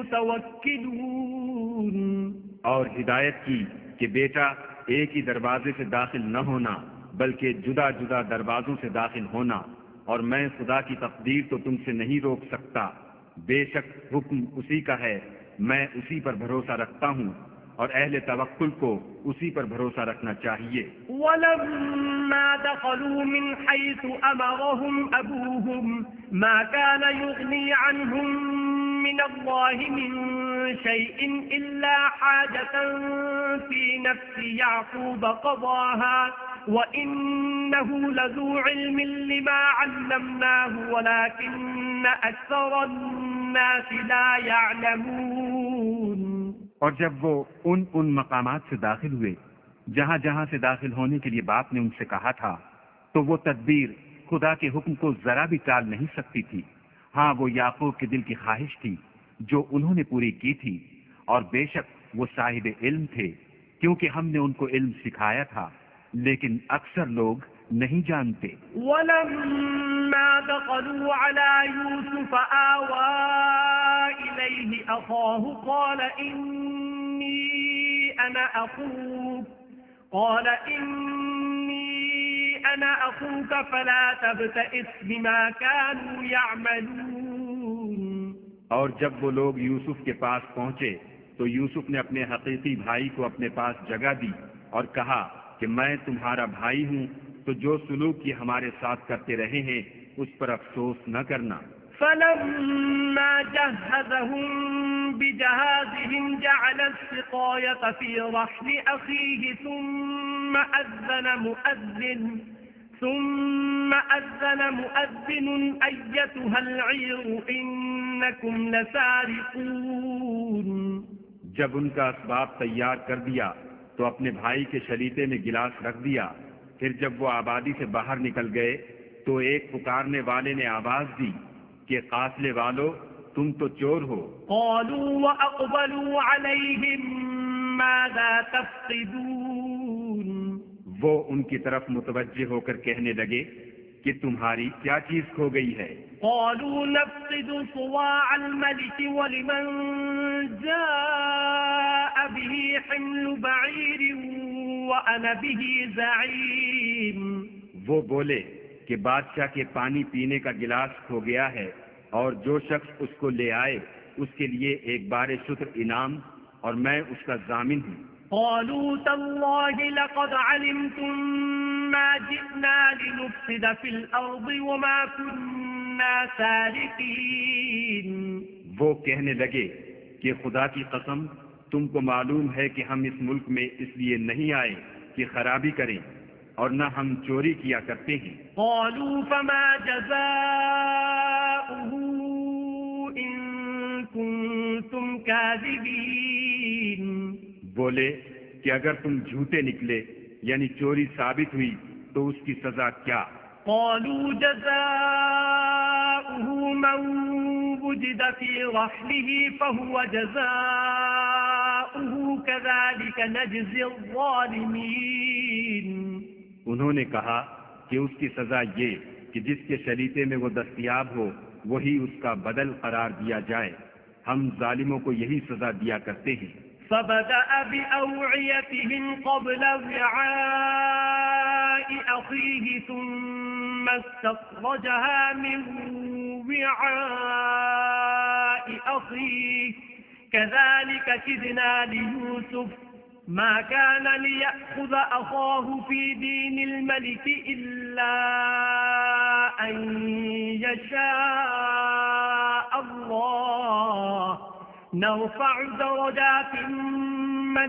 المتوكلون۔ اور ہدایت کی کہ بیٹا ایک ہی دروازے سے داخل نہ ہونا بلکہ جدا جدا دروازوں سے داخل ہونا، اور میں خدا کی تقدیر تو تم سے نہیں روک سکتا، بے شک حکم اسی کا ہے، میں اسی پر بھروسہ رکھتا ہوں، اور اہل توکل کو اسی پر بھروسہ رکھنا چاہیے۔ وَلَمَّا دَخَلُوا مِنْ حَيْثُ أَمَرَهُمْ أَبُوهُمْ مَا كَانَ يُغْنِي عَنْهُمْ مِنَ اللَّهِ مِنْ شَيْءٍ إِلَّا حَاجَةً فِي نَفْسِ يَعْقُوبَ قَضَاهَا وَإِنَّهُ لَذُو عِلْمٍ لِمَا عَلَّمْنَاهُ وَلَكِنَّ أَكْثَرَ النَّاسِ لَا يَعْلَمُونَ۔ اور جب وہ ان ان مقامات سے داخل ہوئے جہاں جہاں سے داخل ہونے کے لیے باپ نے ان سے کہا تھا، تو وہ تدبیر خدا کے حکم کو ذرا بھی ٹال نہیں سکتی تھی۔ ہاں وہ یعقوب کے دل کی خواہش تھی جو انہوں نے پوری کی تھی، اور بے شک وہ صاحب علم تھے کیونکہ ہم نے ان کو علم سکھایا تھا، لیکن اکثر لوگ نہیں جانتے۔ وَلَمَّا دَخَلُوا عَلَى يُوسُفَ آوَى إِلَيْهِ أَخَاهُ قَالَ إِنِّي أَنَا أَخُوكَ قَالَ إِنِّي أَنَا أَخُوكَ فَلَا تَبْتَئِسْ بِمَا كَانُوا يَعْمَلُونَ۔ اور جب وہ لوگ یوسف کے پاس پہنچے تو یوسف نے اپنے حقیقی بھائی کو اپنے پاس جگہ دی اور کہا کہ میں تمہارا بھائی ہوں، تو جو سلوک یہ ہمارے ساتھ کرتے رہے ہیں اس پر افسوس نہ کرنا۔ فَلَمَّا جَهَّزَهُم بِجَهَازِهِمْ جَعَلَ السِّقَايَةَ فِي رَحْلِ أَخِيهِ ثُمَّ أَذَّنَ مُؤَذِّنٌ ثُمَّ أَذَّنَ مُؤَذِّنٌ أَيَّتُهَا الْعِيرُ إِنَّكُمْ لَسَارِقُونَ۔ جب ان کا اسباب تیار کر دیا تو اپنے بھائی کے شلیتے میں گلاس رکھ دیا، پھر جب وہ آبادی سے باہر نکل گئے تو ایک پکارنے والے نے آواز دی کہ قافلے والو تم تو چور ہو۔ قالوا وأقبلوا عليهم ماذا تفقدون۔ وہ ان کی طرف متوجہ ہو کر کہنے لگے کہ تمہاری کیا چیز کھو گئی ہے؟ قالوا نفقد صواع الملك ولمن جاء به حمل بعير وأنا به زعيم۔ وہ بولے کہ بادشاہ کے پانی پینے کا گلاس کھو گیا ہے، اور جو شخص اس کو لے آئے اس کے لیے ایک بار شتر انعام، اور میں اس کا ضامن ہوں۔ قالوا تالله لقد علمتم ما جئنا لنفسد في الأرض وما كنا سارقين۔ وہ کہنے لگے کہ خدا کی قسم تم کو معلوم ہے کہ ہم اس ملک میں اس لیے نہیں آئے کہ خرابی کریں، اور نہ ہم چوری کیا کرتے ہیں۔ قالوا فما جزاؤه إن كنتم كاذبين۔ بولے کہ اگر تم جھوٹے نکلے یعنی چوری ثابت ہوئی تو اس کی سزا کیا؟ قالوا جزاؤه من وجد في رحله فهو جزاؤه كذلك نجزي الظالمين۔ انہوں نے کہا کہ اس کی سزا یہ کہ جس کے شلیتے میں وہ دستیاب ہو وہی اس کا بدل قرار دیا جائے، ہم ظالموں کو یہی سزا دیا کرتے ہیں۔ فبدأ بأوعيتهم قبل وعاء أخيه ثم استخرجها من وعاء أخيه كذلك كدنا ليوسف ما كان ليأخذ أخاه في دين الملك إلا أن يشاء الله نرفع درجات من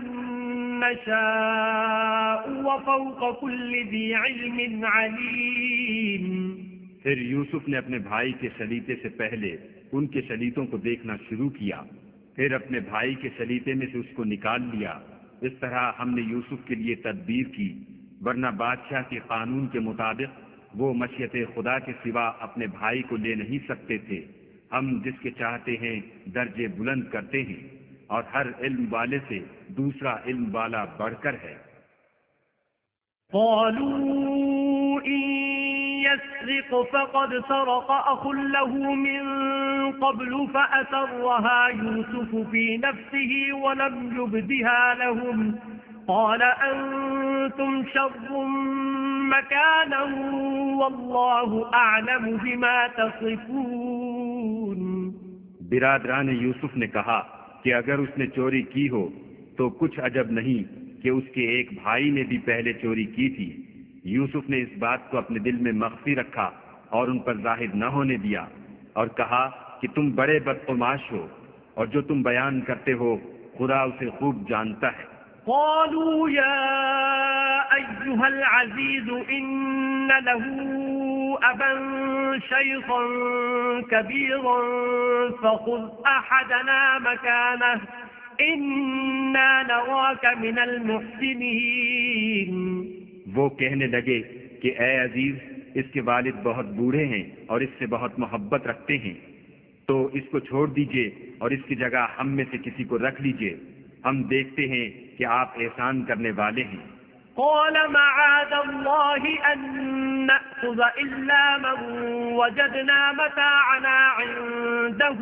نشاء وفوق كل ذي علم عليم۔ پھر یوسف نے اپنے بھائی کے شلیتے سے پہلے ان کے شلیتوں کو دیکھنا شروع کیا، پھر اپنے بھائی کے شلیتے میں سے اس کو نکال لیا۔ اس طرح ہم نے یوسف کے لیے تدبیر کی، ورنہ بادشاہ کے قانون کے مطابق وہ مشیت خدا کے سوا اپنے بھائی کو لے نہیں سکتے تھے۔ ہم جس کے چاہتے ہیں درجے بلند کرتے ہیں، اور ہر علم والے سے دوسرا علم والا بڑھ کر ہے۔ قالوا إن يسرق فقد سرق أخ له من قبل فأسرها يوسف في نفسه ولم يبدها لهم قال أنتم شر مكانا والله أعلم بما تصفون. برادران یوسف نے کہا کہ اگر اس نے چوری کی ہو تو کچھ عجب نہیں کہ اس کے ایک بھائی نے بھی پہلے چوری کی تھی. یوسف نے اس بات کو اپنے دل میں مخفی رکھا اور ان پر ظاہر نہ ہونے دیا اور کہا کہ تم بڑے بدقماش ہو اور جو تم بیان کرتے ہو خدا اسے خوب جانتا ہے. قالوا يا أيها العزيز إن له أبا شيخا كبيرا فخذ أحدنا مكانه إنا نراك من المحسنين. وہ کہنے لگے کہ اے عزیز اس کے والد بہت بوڑھے ہیں اور اس سے بہت محبت رکھتے ہیں تو اس کو چھوڑ دیجئے اور اس کی جگہ ہم میں سے کسی کو رکھ لیجئے. ہم دیکھتے ہیں کہ آپ احسان کرنے والے ہیں. قال معاذ الله أن نأخذ إلا من وجدنا متاعنا عنده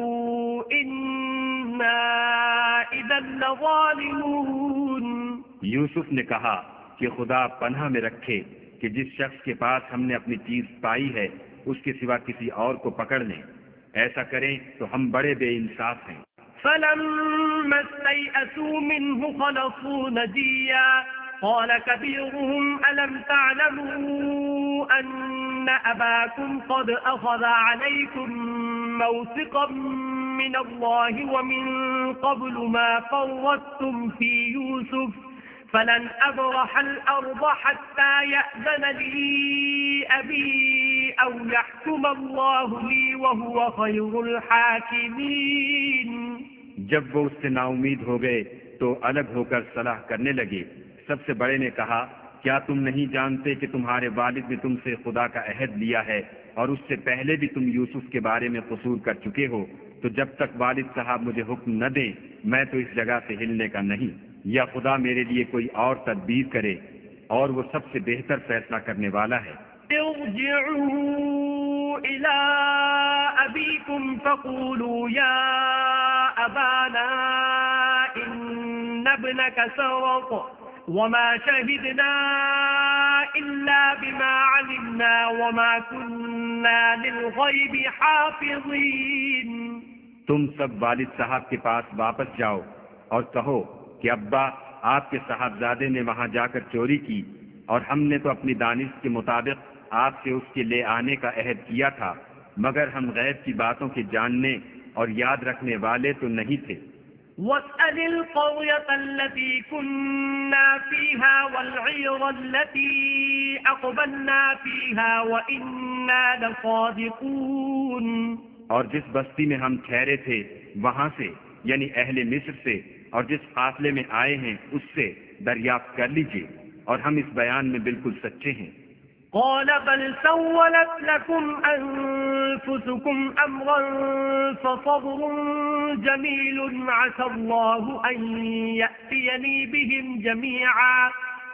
إنا إذا لظالمون. یوسف نے کہا کہ خدا پناہ میں رکھے کہ جس شخص کے پاس ہم نے اپنی چیز پائی ہے اس کے سوا کسی اور کو پکڑ لیں. ایسا کریں تو ہم بڑے بے انصاف ہیں. فلما استيئسوا منه خلصوا نجيا قال كبيرهم ألم تعلموا أن أباكم قد أخذ عليكم موثقا من الله ومن قبل ما فرطتم في يوسف فلن أبرح الأرض حتى يأذن لي أبي أو يحكم الله لي وهو خير الحاكمين. جب وہ اس سے نا امید ہو گئے تو الگ ہو کر صلاح کرنے لگے. سب سے بڑے نے کہا کیا تم نہیں جانتے کہ تمہارے والد نے تم سے خدا کا عہد لیا ہے اور اس سے پہلے بھی تم یوسف کے بارے میں قصور کر چکے ہو تو جب تک والد صاحب مجھے حکم نہ دیں میں تو اس جگہ سے ہلنے کا نہیں یا خدا میرے لیے کوئی اور تدبیر کرے اور وہ سب سے بہتر فیصلہ کرنے والا ہے. ارجعوا إلى أبيكم فقولوا يا أبانا إن ابنك سرق وما شهدنا إلا بما علمنا وما كنا للغيب حافظين. تم سب والد صاحب کے پاس واپس جاؤ اور کہو کہ ابا آپ کے صاحبزادے نے وہاں جا کر چوری کی اور ہم نے تو اپنی دانش کے مطابق آپ سے اس کے لے آنے کا عہد کیا تھا مگر ہم غیب کی باتوں کے جاننے اور یاد رکھنے والے تو نہیں تھے. واسأل القرية التي كنا فيها والعير التي أقبلنا فيها وإنا لصادقون. اور جس بستی میں ہم ٹھہرے تھے وہاں سے یعنی اہل مصر سے اور جس قافلے میں آئے ہیں اس سے دریافت کر لیجئے اور ہم اس بیان میں بالکل سچے ہیں. قال بل سولت لكم أنفسكم أمرا فصبر جميل عسى الله أن يأتيني بهم جميعا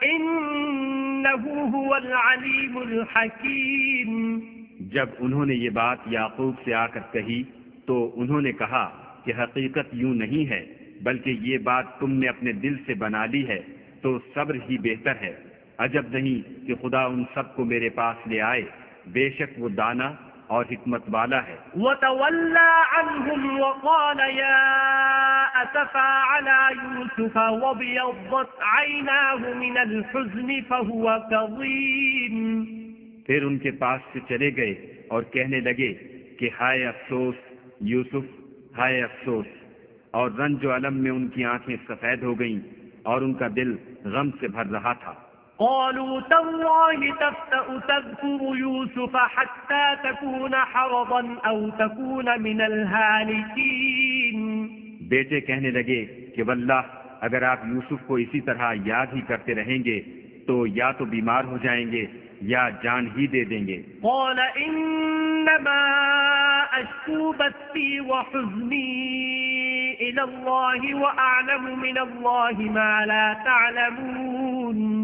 إنه هو العليم الحكيم. جب انہوں نے یہ بات یعقوب سے آ کر کہی تو انہوں نے کہا کہ حقیقت یوں نہیں ہے بلکہ یہ بات تم نے اپنے دل سے بنا لی ہے تو صبر ہی بہتر ہے. عجب نہیں کہ خدا ان سب کو میرے پاس لے آئے بے شک وہ دانا اور حکمت والا ہے. وَتَوَلَّى عَنْهُمْ وَقَالَ يَا أَسَفَا عَلَى يُوسُفَ وَابْيَضَّتْ عَيْنَاهُ مِنَ الْحُزْنِ فَهُوَ كَظِيمٌ. پھر ان کے پاس سے چلے گئے اور کہنے لگے کہ ہائے افسوس یوسف ہائے افسوس اور رنج و الم میں ان کی آنکھیں سفید ہو گئیں اور ان کا دل غم سے بھر رہا تھا. قالوا تالله تفتأ تذكر يوسف حتى تكون حرضا أو تكون من الهالكين. بیٹے کہنے لگے کہ واللہ اگر آپ یوسف کو اسی طرح یاد ہی کرتے رہیں گے تو یا تو بیمار ہو جائیں گے یا جان ہی دے دیں گے. قال انما اشكو بثي وحزني الى الله واعلم من الله ما لا تعلمون.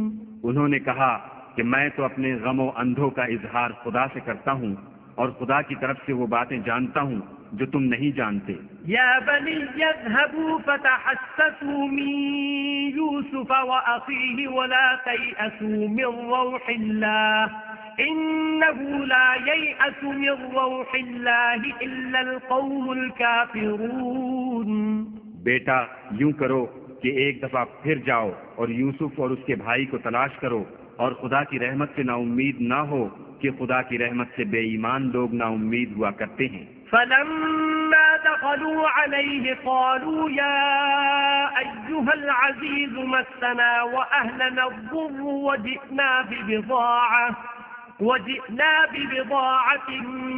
انہوں نے کہا کہ میں تو اپنے غم و اندھوں کا اظہار خدا سے کرتا ہوں اور خدا کی طرف سے وہ باتیں جانتا ہوں جو تم نہیں جانتے. یا بنی اذهبوا فتحسسوا من یوسف واخیہ ولا تیأسوا من روح اللہ انه لا ییأس من روح اللہ الا القوم الکافرون. بیٹا یوں کرو کہ ایک دفعہ پھر جاؤ اور یوسف اور اس کے بھائی کو تلاش کرو اور خدا کی رحمت سے نا امید نہ ہو کہ خدا کی رحمت سے بے ایمان لوگ نا امید ہوا کرتے ہیں. فلما دخلوا عليه قالوا يا أيها العزيز مسنا وأهلنا الضر وجئنا ببضاعة وجئنا ببضاعة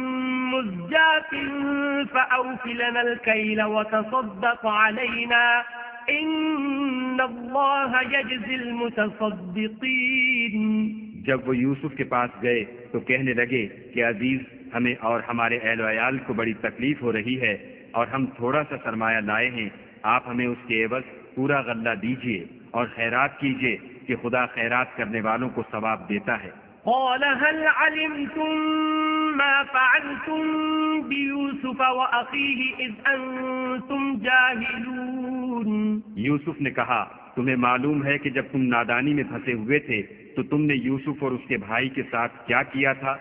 مزجاة فأوف لنا الكيل وتصدق علينا إن الله يجزي المتصدقين. جب وہ یوسف کے پاس گئے تو کہنے لگے کہ عزیز ہمیں اور ہمارے اہل و عیال کو بڑی تکلیف ہو رہی ہے اور ہم تھوڑا سا سرمایہ لائے ہیں. آپ ہمیں اس کے عوض پورا غلہ دیجیے اور خیرات کیجیے کہ خدا خیرات کرنے والوں کو ثواب دیتا ہے. قال هل علمتم ما فعلتم بيوسف وأخيه إذ أنتم جاهلون. یوسف نے کہا تمہیں معلوم ہے کہ جب تم نادانی میں پھنسے ہوئے تھے تو تم نے یوسف اور اس کے بھائی کے ساتھ کیا کیا تھا؟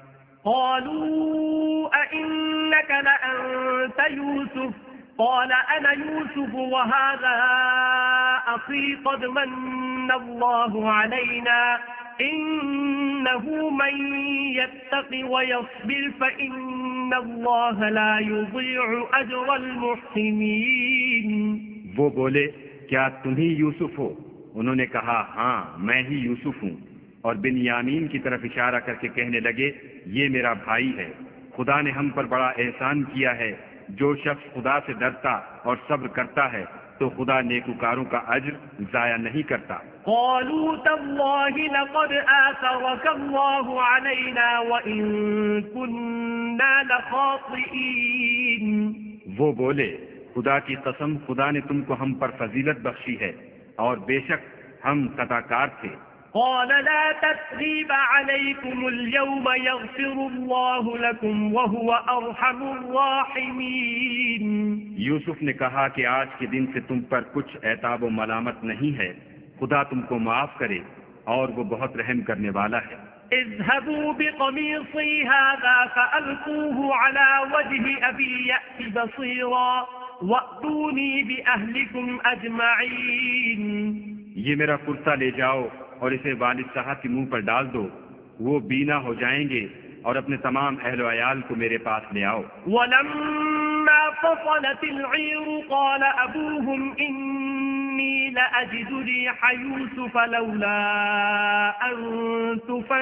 قالوا أئنك لأنت يوسف قال أنا يوسف وهذا أخي قد من الله علينا إنه من يتق ويصبر فإن الله لا يضيع أجر المحسنين. وہ بولے کیا تم ہی یوسف ہو؟ انہوں نے کہا ہاں میں ہی یوسف ہوں، اور بنیامین کی طرف اشارہ کر کے کہنے لگے یہ میرا بھائی ہے. خدا نے ہم پر بڑا احسان کیا ہے. جو شخص خدا سے ڈرتا اور صبر کرتا ہے تو خدا نیکوکاروں کا اجر ضائع نہیں کرتا. قالوا تالله لقد آثرك الله علينا وإن كنا لخاطئين. وہ بولے خدا کی قسم خدا نے تم کو ہم پر فضیلت بخشی ہے اور بے شک ہم خطا کار تھے. قال لا تثريب عليكم اليوم يغفر الله لكم وهو أرحم الراحمين. یوسف نے کہا کہ آج کے دن سے تم پر کچھ عتاب و ملامت نہیں ہے، خدا تم کو معاف کرے اور وہ بہت رحم کرنے والا ہے. اذهبوا بقميصي هذا فألقوه على وجه أبي يأت بصيرا وأتوني بأهلكم أجمعين. یہ میرا کرتا لے جاؤ اور اسے والد صاحب کے منہ پر ڈال دو، وہ بینا ہو جائیں گے، اور اپنے تمام اہل و عیال کو میرے پاس لے آؤ. ولما فصلت العير قال أبوهم إني لأجد ريح يوسف لولا أن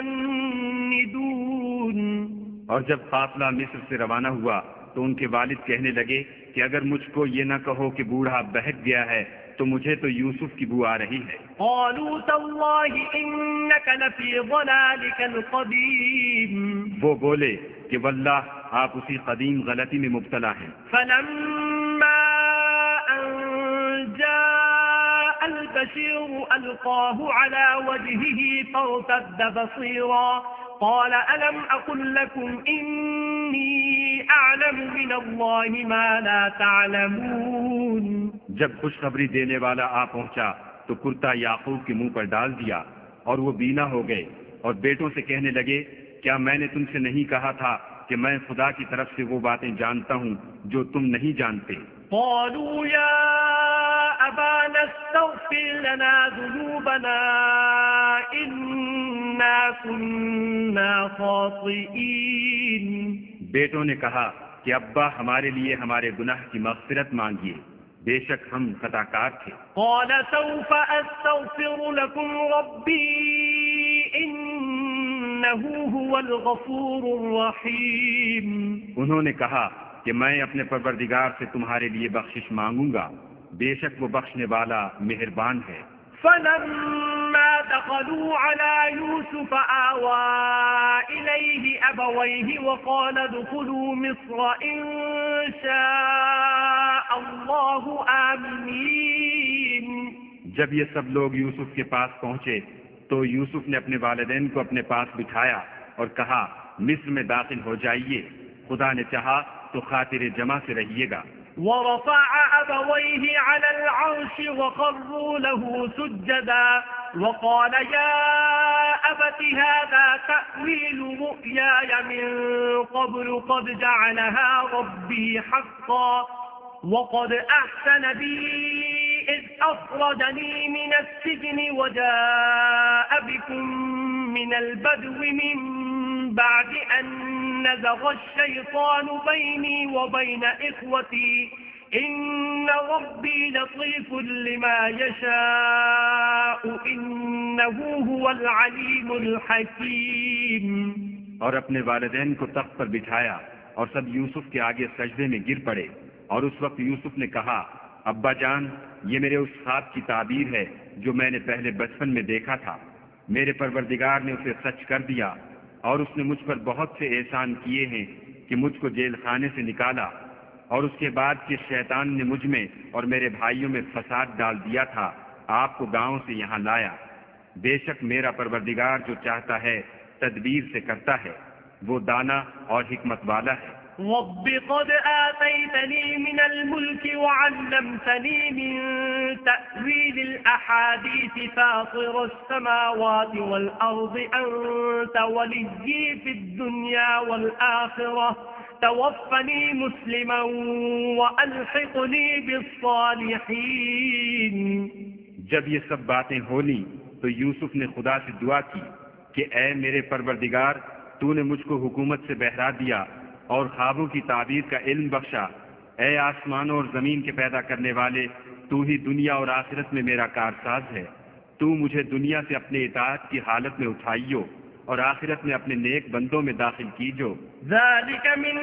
تفندون. اور جب قافلہ مصر سے روانہ ہوا تو ان کے والد کہنے لگے کہ اگر مجھ کو یہ نہ کہو کہ بوڑھا بہک گیا ہے تو مجھے تو یوسف کی بو آ رہی ہے. قالوا تالله إنك لفي ضلالك القديم. وہ بولے کہ واللہ آپ اسی قدیم غلطی میں مبتلا ہیں. فلما أن جاء البشير ألقاه على وجهه فارتد بصيرا قال ألم أقل لكم إني أعلم من الله ما لا تعلمون. جب خوشخبری دینے والا آ پہنچا تو کرتا یعقوب کے منہ پر ڈال دیا اور وہ بینا ہو گئے، اور بیٹوں سے کہنے لگے کیا میں نے تم سے نہیں کہا تھا کہ میں خدا کی طرف سے وہ باتیں جانتا ہوں جو تم نہیں جانتے. قالوا يا أبانا استغفر لنا ذنوبنا إنا كنا خاطئين. بیٹوں نے کہا کہ ابا ہمارے لیے ہمارے گناہ کی مغفرت مانگیے، بے شک ہم خطا کار تھے. قال سوف أستغفر لكم ربي إنه هو الغفور الرحيم. انہوں نے کہا کہ میں اپنے پروردگار سے تمہارے لیے بخشش مانگوں گا، بے شک وہ بخشنے والا مہربان ہے. فلما دخلوا على يوسف آوى إليه أبويه وقال ادخلوا مصر إن شاء الله آمنين. جب یہ سب لوگ یوسف کے پاس پہنچے تو تو یوسف نے اپنے والدین کو اپنے پاس بٹھایا اور کہا مصر میں داخل ہو جائیے، خدا نے چاہا تو خاطر جمع سے رہیے گا۔ ورفع أبويه على العرش وخروا له سجدا وقال يا أبت هذا تأويل رؤياي من قبل قد جعلها ربي حقا وقد أحسن بي إذ أخرجني من السجن وجاء بكم من البدو من بعد أن نزغ الشيطان بيني وبين إخوتي إن ربي لطيف لما يشاء إنه هو العليم الحكيم۔ اور اپنے والدین کو تخت پر بٹھایا اور سب یوسف کے آگے سجدے میں گر پڑے، اور اس وقت یوسف نے کہا ابا جان، یہ میرے اس خواب کی تعبیر ہے جو میں نے پہلے بچپن میں دیکھا تھا۔ میرے پروردگار نے اسے سچ کر دیا، اور اس نے مجھ پر بہت سے احسان کیے ہیں کہ مجھ کو جیل خانے سے نکالا، اور اس کے بعد کہ شیطان نے مجھ میں اور میرے بھائیوں میں فساد ڈال دیا تھا، آپ کو گاؤں سے یہاں لایا۔ بے شک میرا پروردگار جو چاہتا ہے تدبیر سے کرتا ہے، وہ دانا اور حکمت والا ہے۔ رب قد آتيتني من الملك وعلمتني من تأويل الأحاديث فاطر السماوات والأرض أنت وليي في الدنيا والآخرة توفني مسلما وألحقني بالصالحين۔ جب یہ سب باتیں ہونی تو یوسف نے خدا سے دعا کی کہ اے میرے پروردگار، تو نے مجھ کو حکومت سے بہرا دیا اور خوابوں کی تعبیر کا علم بخشا۔ اے آسمانوں اور زمین کے پیدا کرنے والے، تو ہی دنیا اور آخرت میں میرا کارساز ہے۔ تو مجھے دنیا سے اپنے اطاعت کی حالت میں اٹھائیو اور آخرت میں اپنے نیک بندوں میں داخل کیجو۔ ذلك من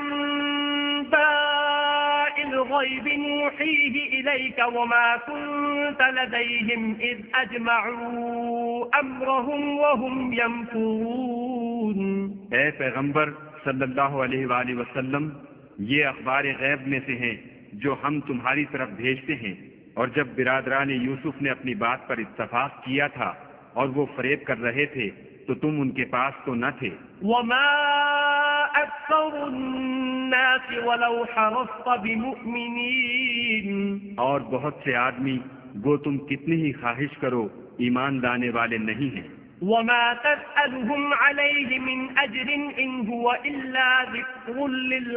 أنباء الغيب نوحيه إليك وما كنت لديهم إذ أجمعوا أمرهم وهم يمكرون۔ اے پیغمبر صلی اللہ علیہ وآلہ وسلم، یہ اخبار غیب میں سے ہیں جو ہم تمہاری طرف بھیجتے ہیں، اور جب برادران یوسف نے اپنی بات پر اتفاق کیا تھا اور وہ فریب کر رہے تھے تو تم ان کے پاس تو نہ تھے۔ وما أكثر الناس ولو حرصت بمؤمنين، اور بہت سے آدمی گو تم کتنی ہی خواہش کرو ایمان لانے والے نہیں ہیں۔ وما تسألهم عليه من أجر إن هو إلا ذكر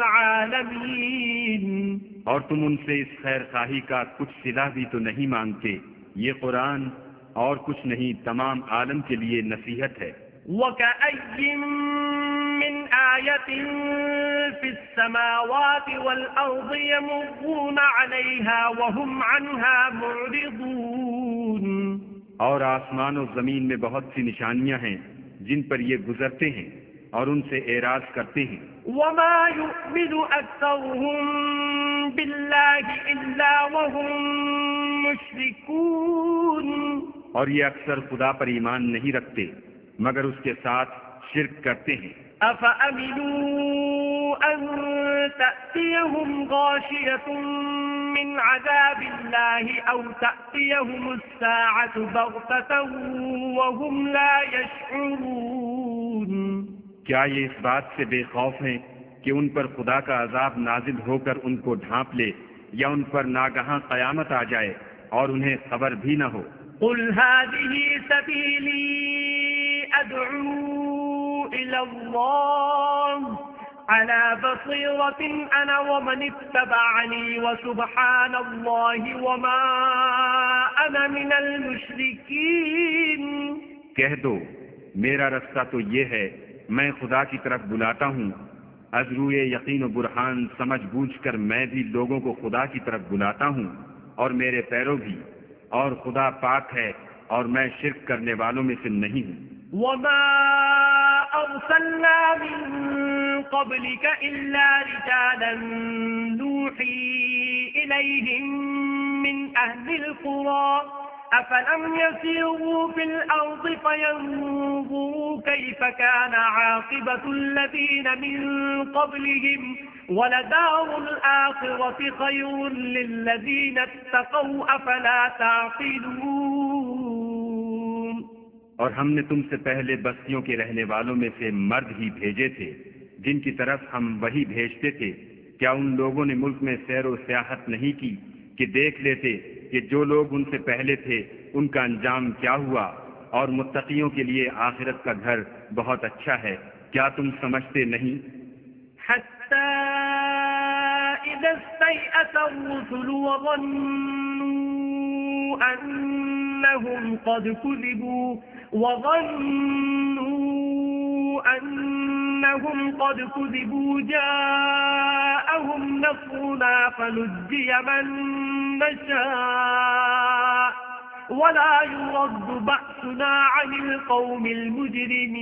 للعالمين، اور تم ان سے اس خیر خواہی کا کچھ صلہ بھی تو نہیں مانگتے، یہ قرآن اور کچھ نہیں تمام عالم کے لیے نصیحت ہے۔ وكأي من آية في السماوات والأرض يمرون عليها وهم عنها معرضون، اور آسمان و زمین میں بہت سی نشانیاں ہیں جن پر یہ گزرتے ہیں اور ان سے اعراض کرتے ہیں۔ وما يؤمن أكثرهم بالله إلا وهم مشركون، اور یہ اکثر خدا پر ایمان نہیں رکھتے مگر اس کے ساتھ شرک کرتے ہیں۔ أفأمنوا أن تأتيهم غاشية من عذاب الله أو تأتيهم الساعة بغتة وهم لا يشعرون۔ کیا یہ اس بات سے بے خوف ہیں کہ ان پر خدا کا عذاب نازل ہو کر ان کو ڈھانپ لے، یا ان پر ناگہاں قیامت آ جائے اور انہیں خبر بھی نہ ہو؟ قل هذه سبيلي أدعو إلى الله على بصيرة أنا ومن اتبعني وسبحان الله وما أنا من المشركين۔ کہہ دو میرا رستہ تو یہ ہے، میں خدا کی طرف بلاتا ہوں، از روئے یقین و برہان سمجھ بوجھ کر میں بھی لوگوں کو خدا کی طرف بلاتا ہوں اور میرے پیرو بھی، اور خدا پاک ہے اور میں شرک کرنے والوں میں سے نہیں ہوں۔ وما أرسلنا من قبلك إلا رجالا نوحي إليهم من أهل القرى أفلم يسيروا في الأرض فينظروا كيف كان عاقبة الذين من قبلهم ولدار الآخرة خير للذين اتقوا أفلا تعقلون۔ اور ہم نے تم سے پہلے بستیوں کے رہنے والوں میں سے مرد ہی بھیجے تھے جن کی طرف ہم وہی بھیجتے تھے۔ کیا ان لوگوں نے ملک میں سیر و سیاحت نہیں کی کہ دیکھ لیتے کہ جو لوگ ان سے پہلے تھے ان کا انجام کیا ہوا، اور متقیوں کے لیے آخرت کا گھر بہت اچھا ہے، کیا تم سمجھتے نہیں؟ حتى إذا استيأس الرسل وظنوا أنهم قد كذبوا وظنوا أنهم قد كذبوا جاءهم نصرنا فنجي من نشاء ولا يرد بأسنا عن القوم المجرمين۔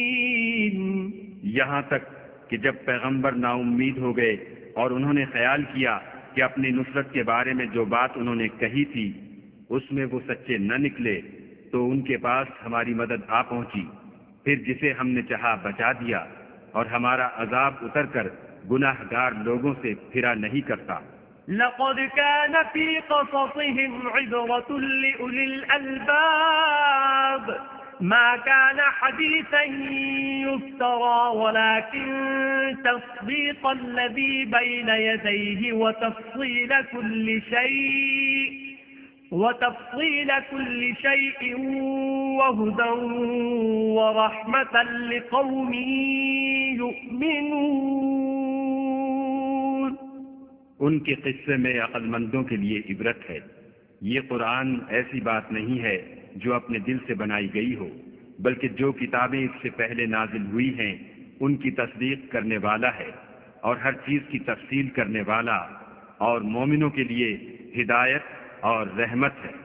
یہاں تک کہ جب پیغمبر نا امید ہو گئے اور انہوں نے خیال کیا کہ اپنی نصرت کے بارے میں جو بات انہوں نے کہی تھی اس میں وہ سچے نہ نکلے تو ان کے پاس ہماری مدد آ پہنچی، پھر جسے ہم نے چاہا بچا دیا، اور ہمارا عذاب اتر کر گناہ گار لوگوں سے پھرا نہیں کرتا۔ لقد كان في قصصهم عبرة لأولي الألباب ما كان حديثا يفترى ولكن تصديق الذي بين يديه وتفصيل كل شيء وتفصيل كل شيء وهدى ورحمة لقوم يؤمنون۔ ان کے قصے میں عقل مندوں کے لیے عبرت ہے۔ یہ قرآن ایسی بات نہیں ہے جو اپنے دل سے بنائی گئی ہو، بلکہ جو کتابیں اس سے پہلے نازل ہوئی ہیں ان کی تصدیق کرنے والا ہے، اور ہر چیز کی تفصیل کرنے والا، اور مومنوں کے لیے ہدایت اور رحمت ہے۔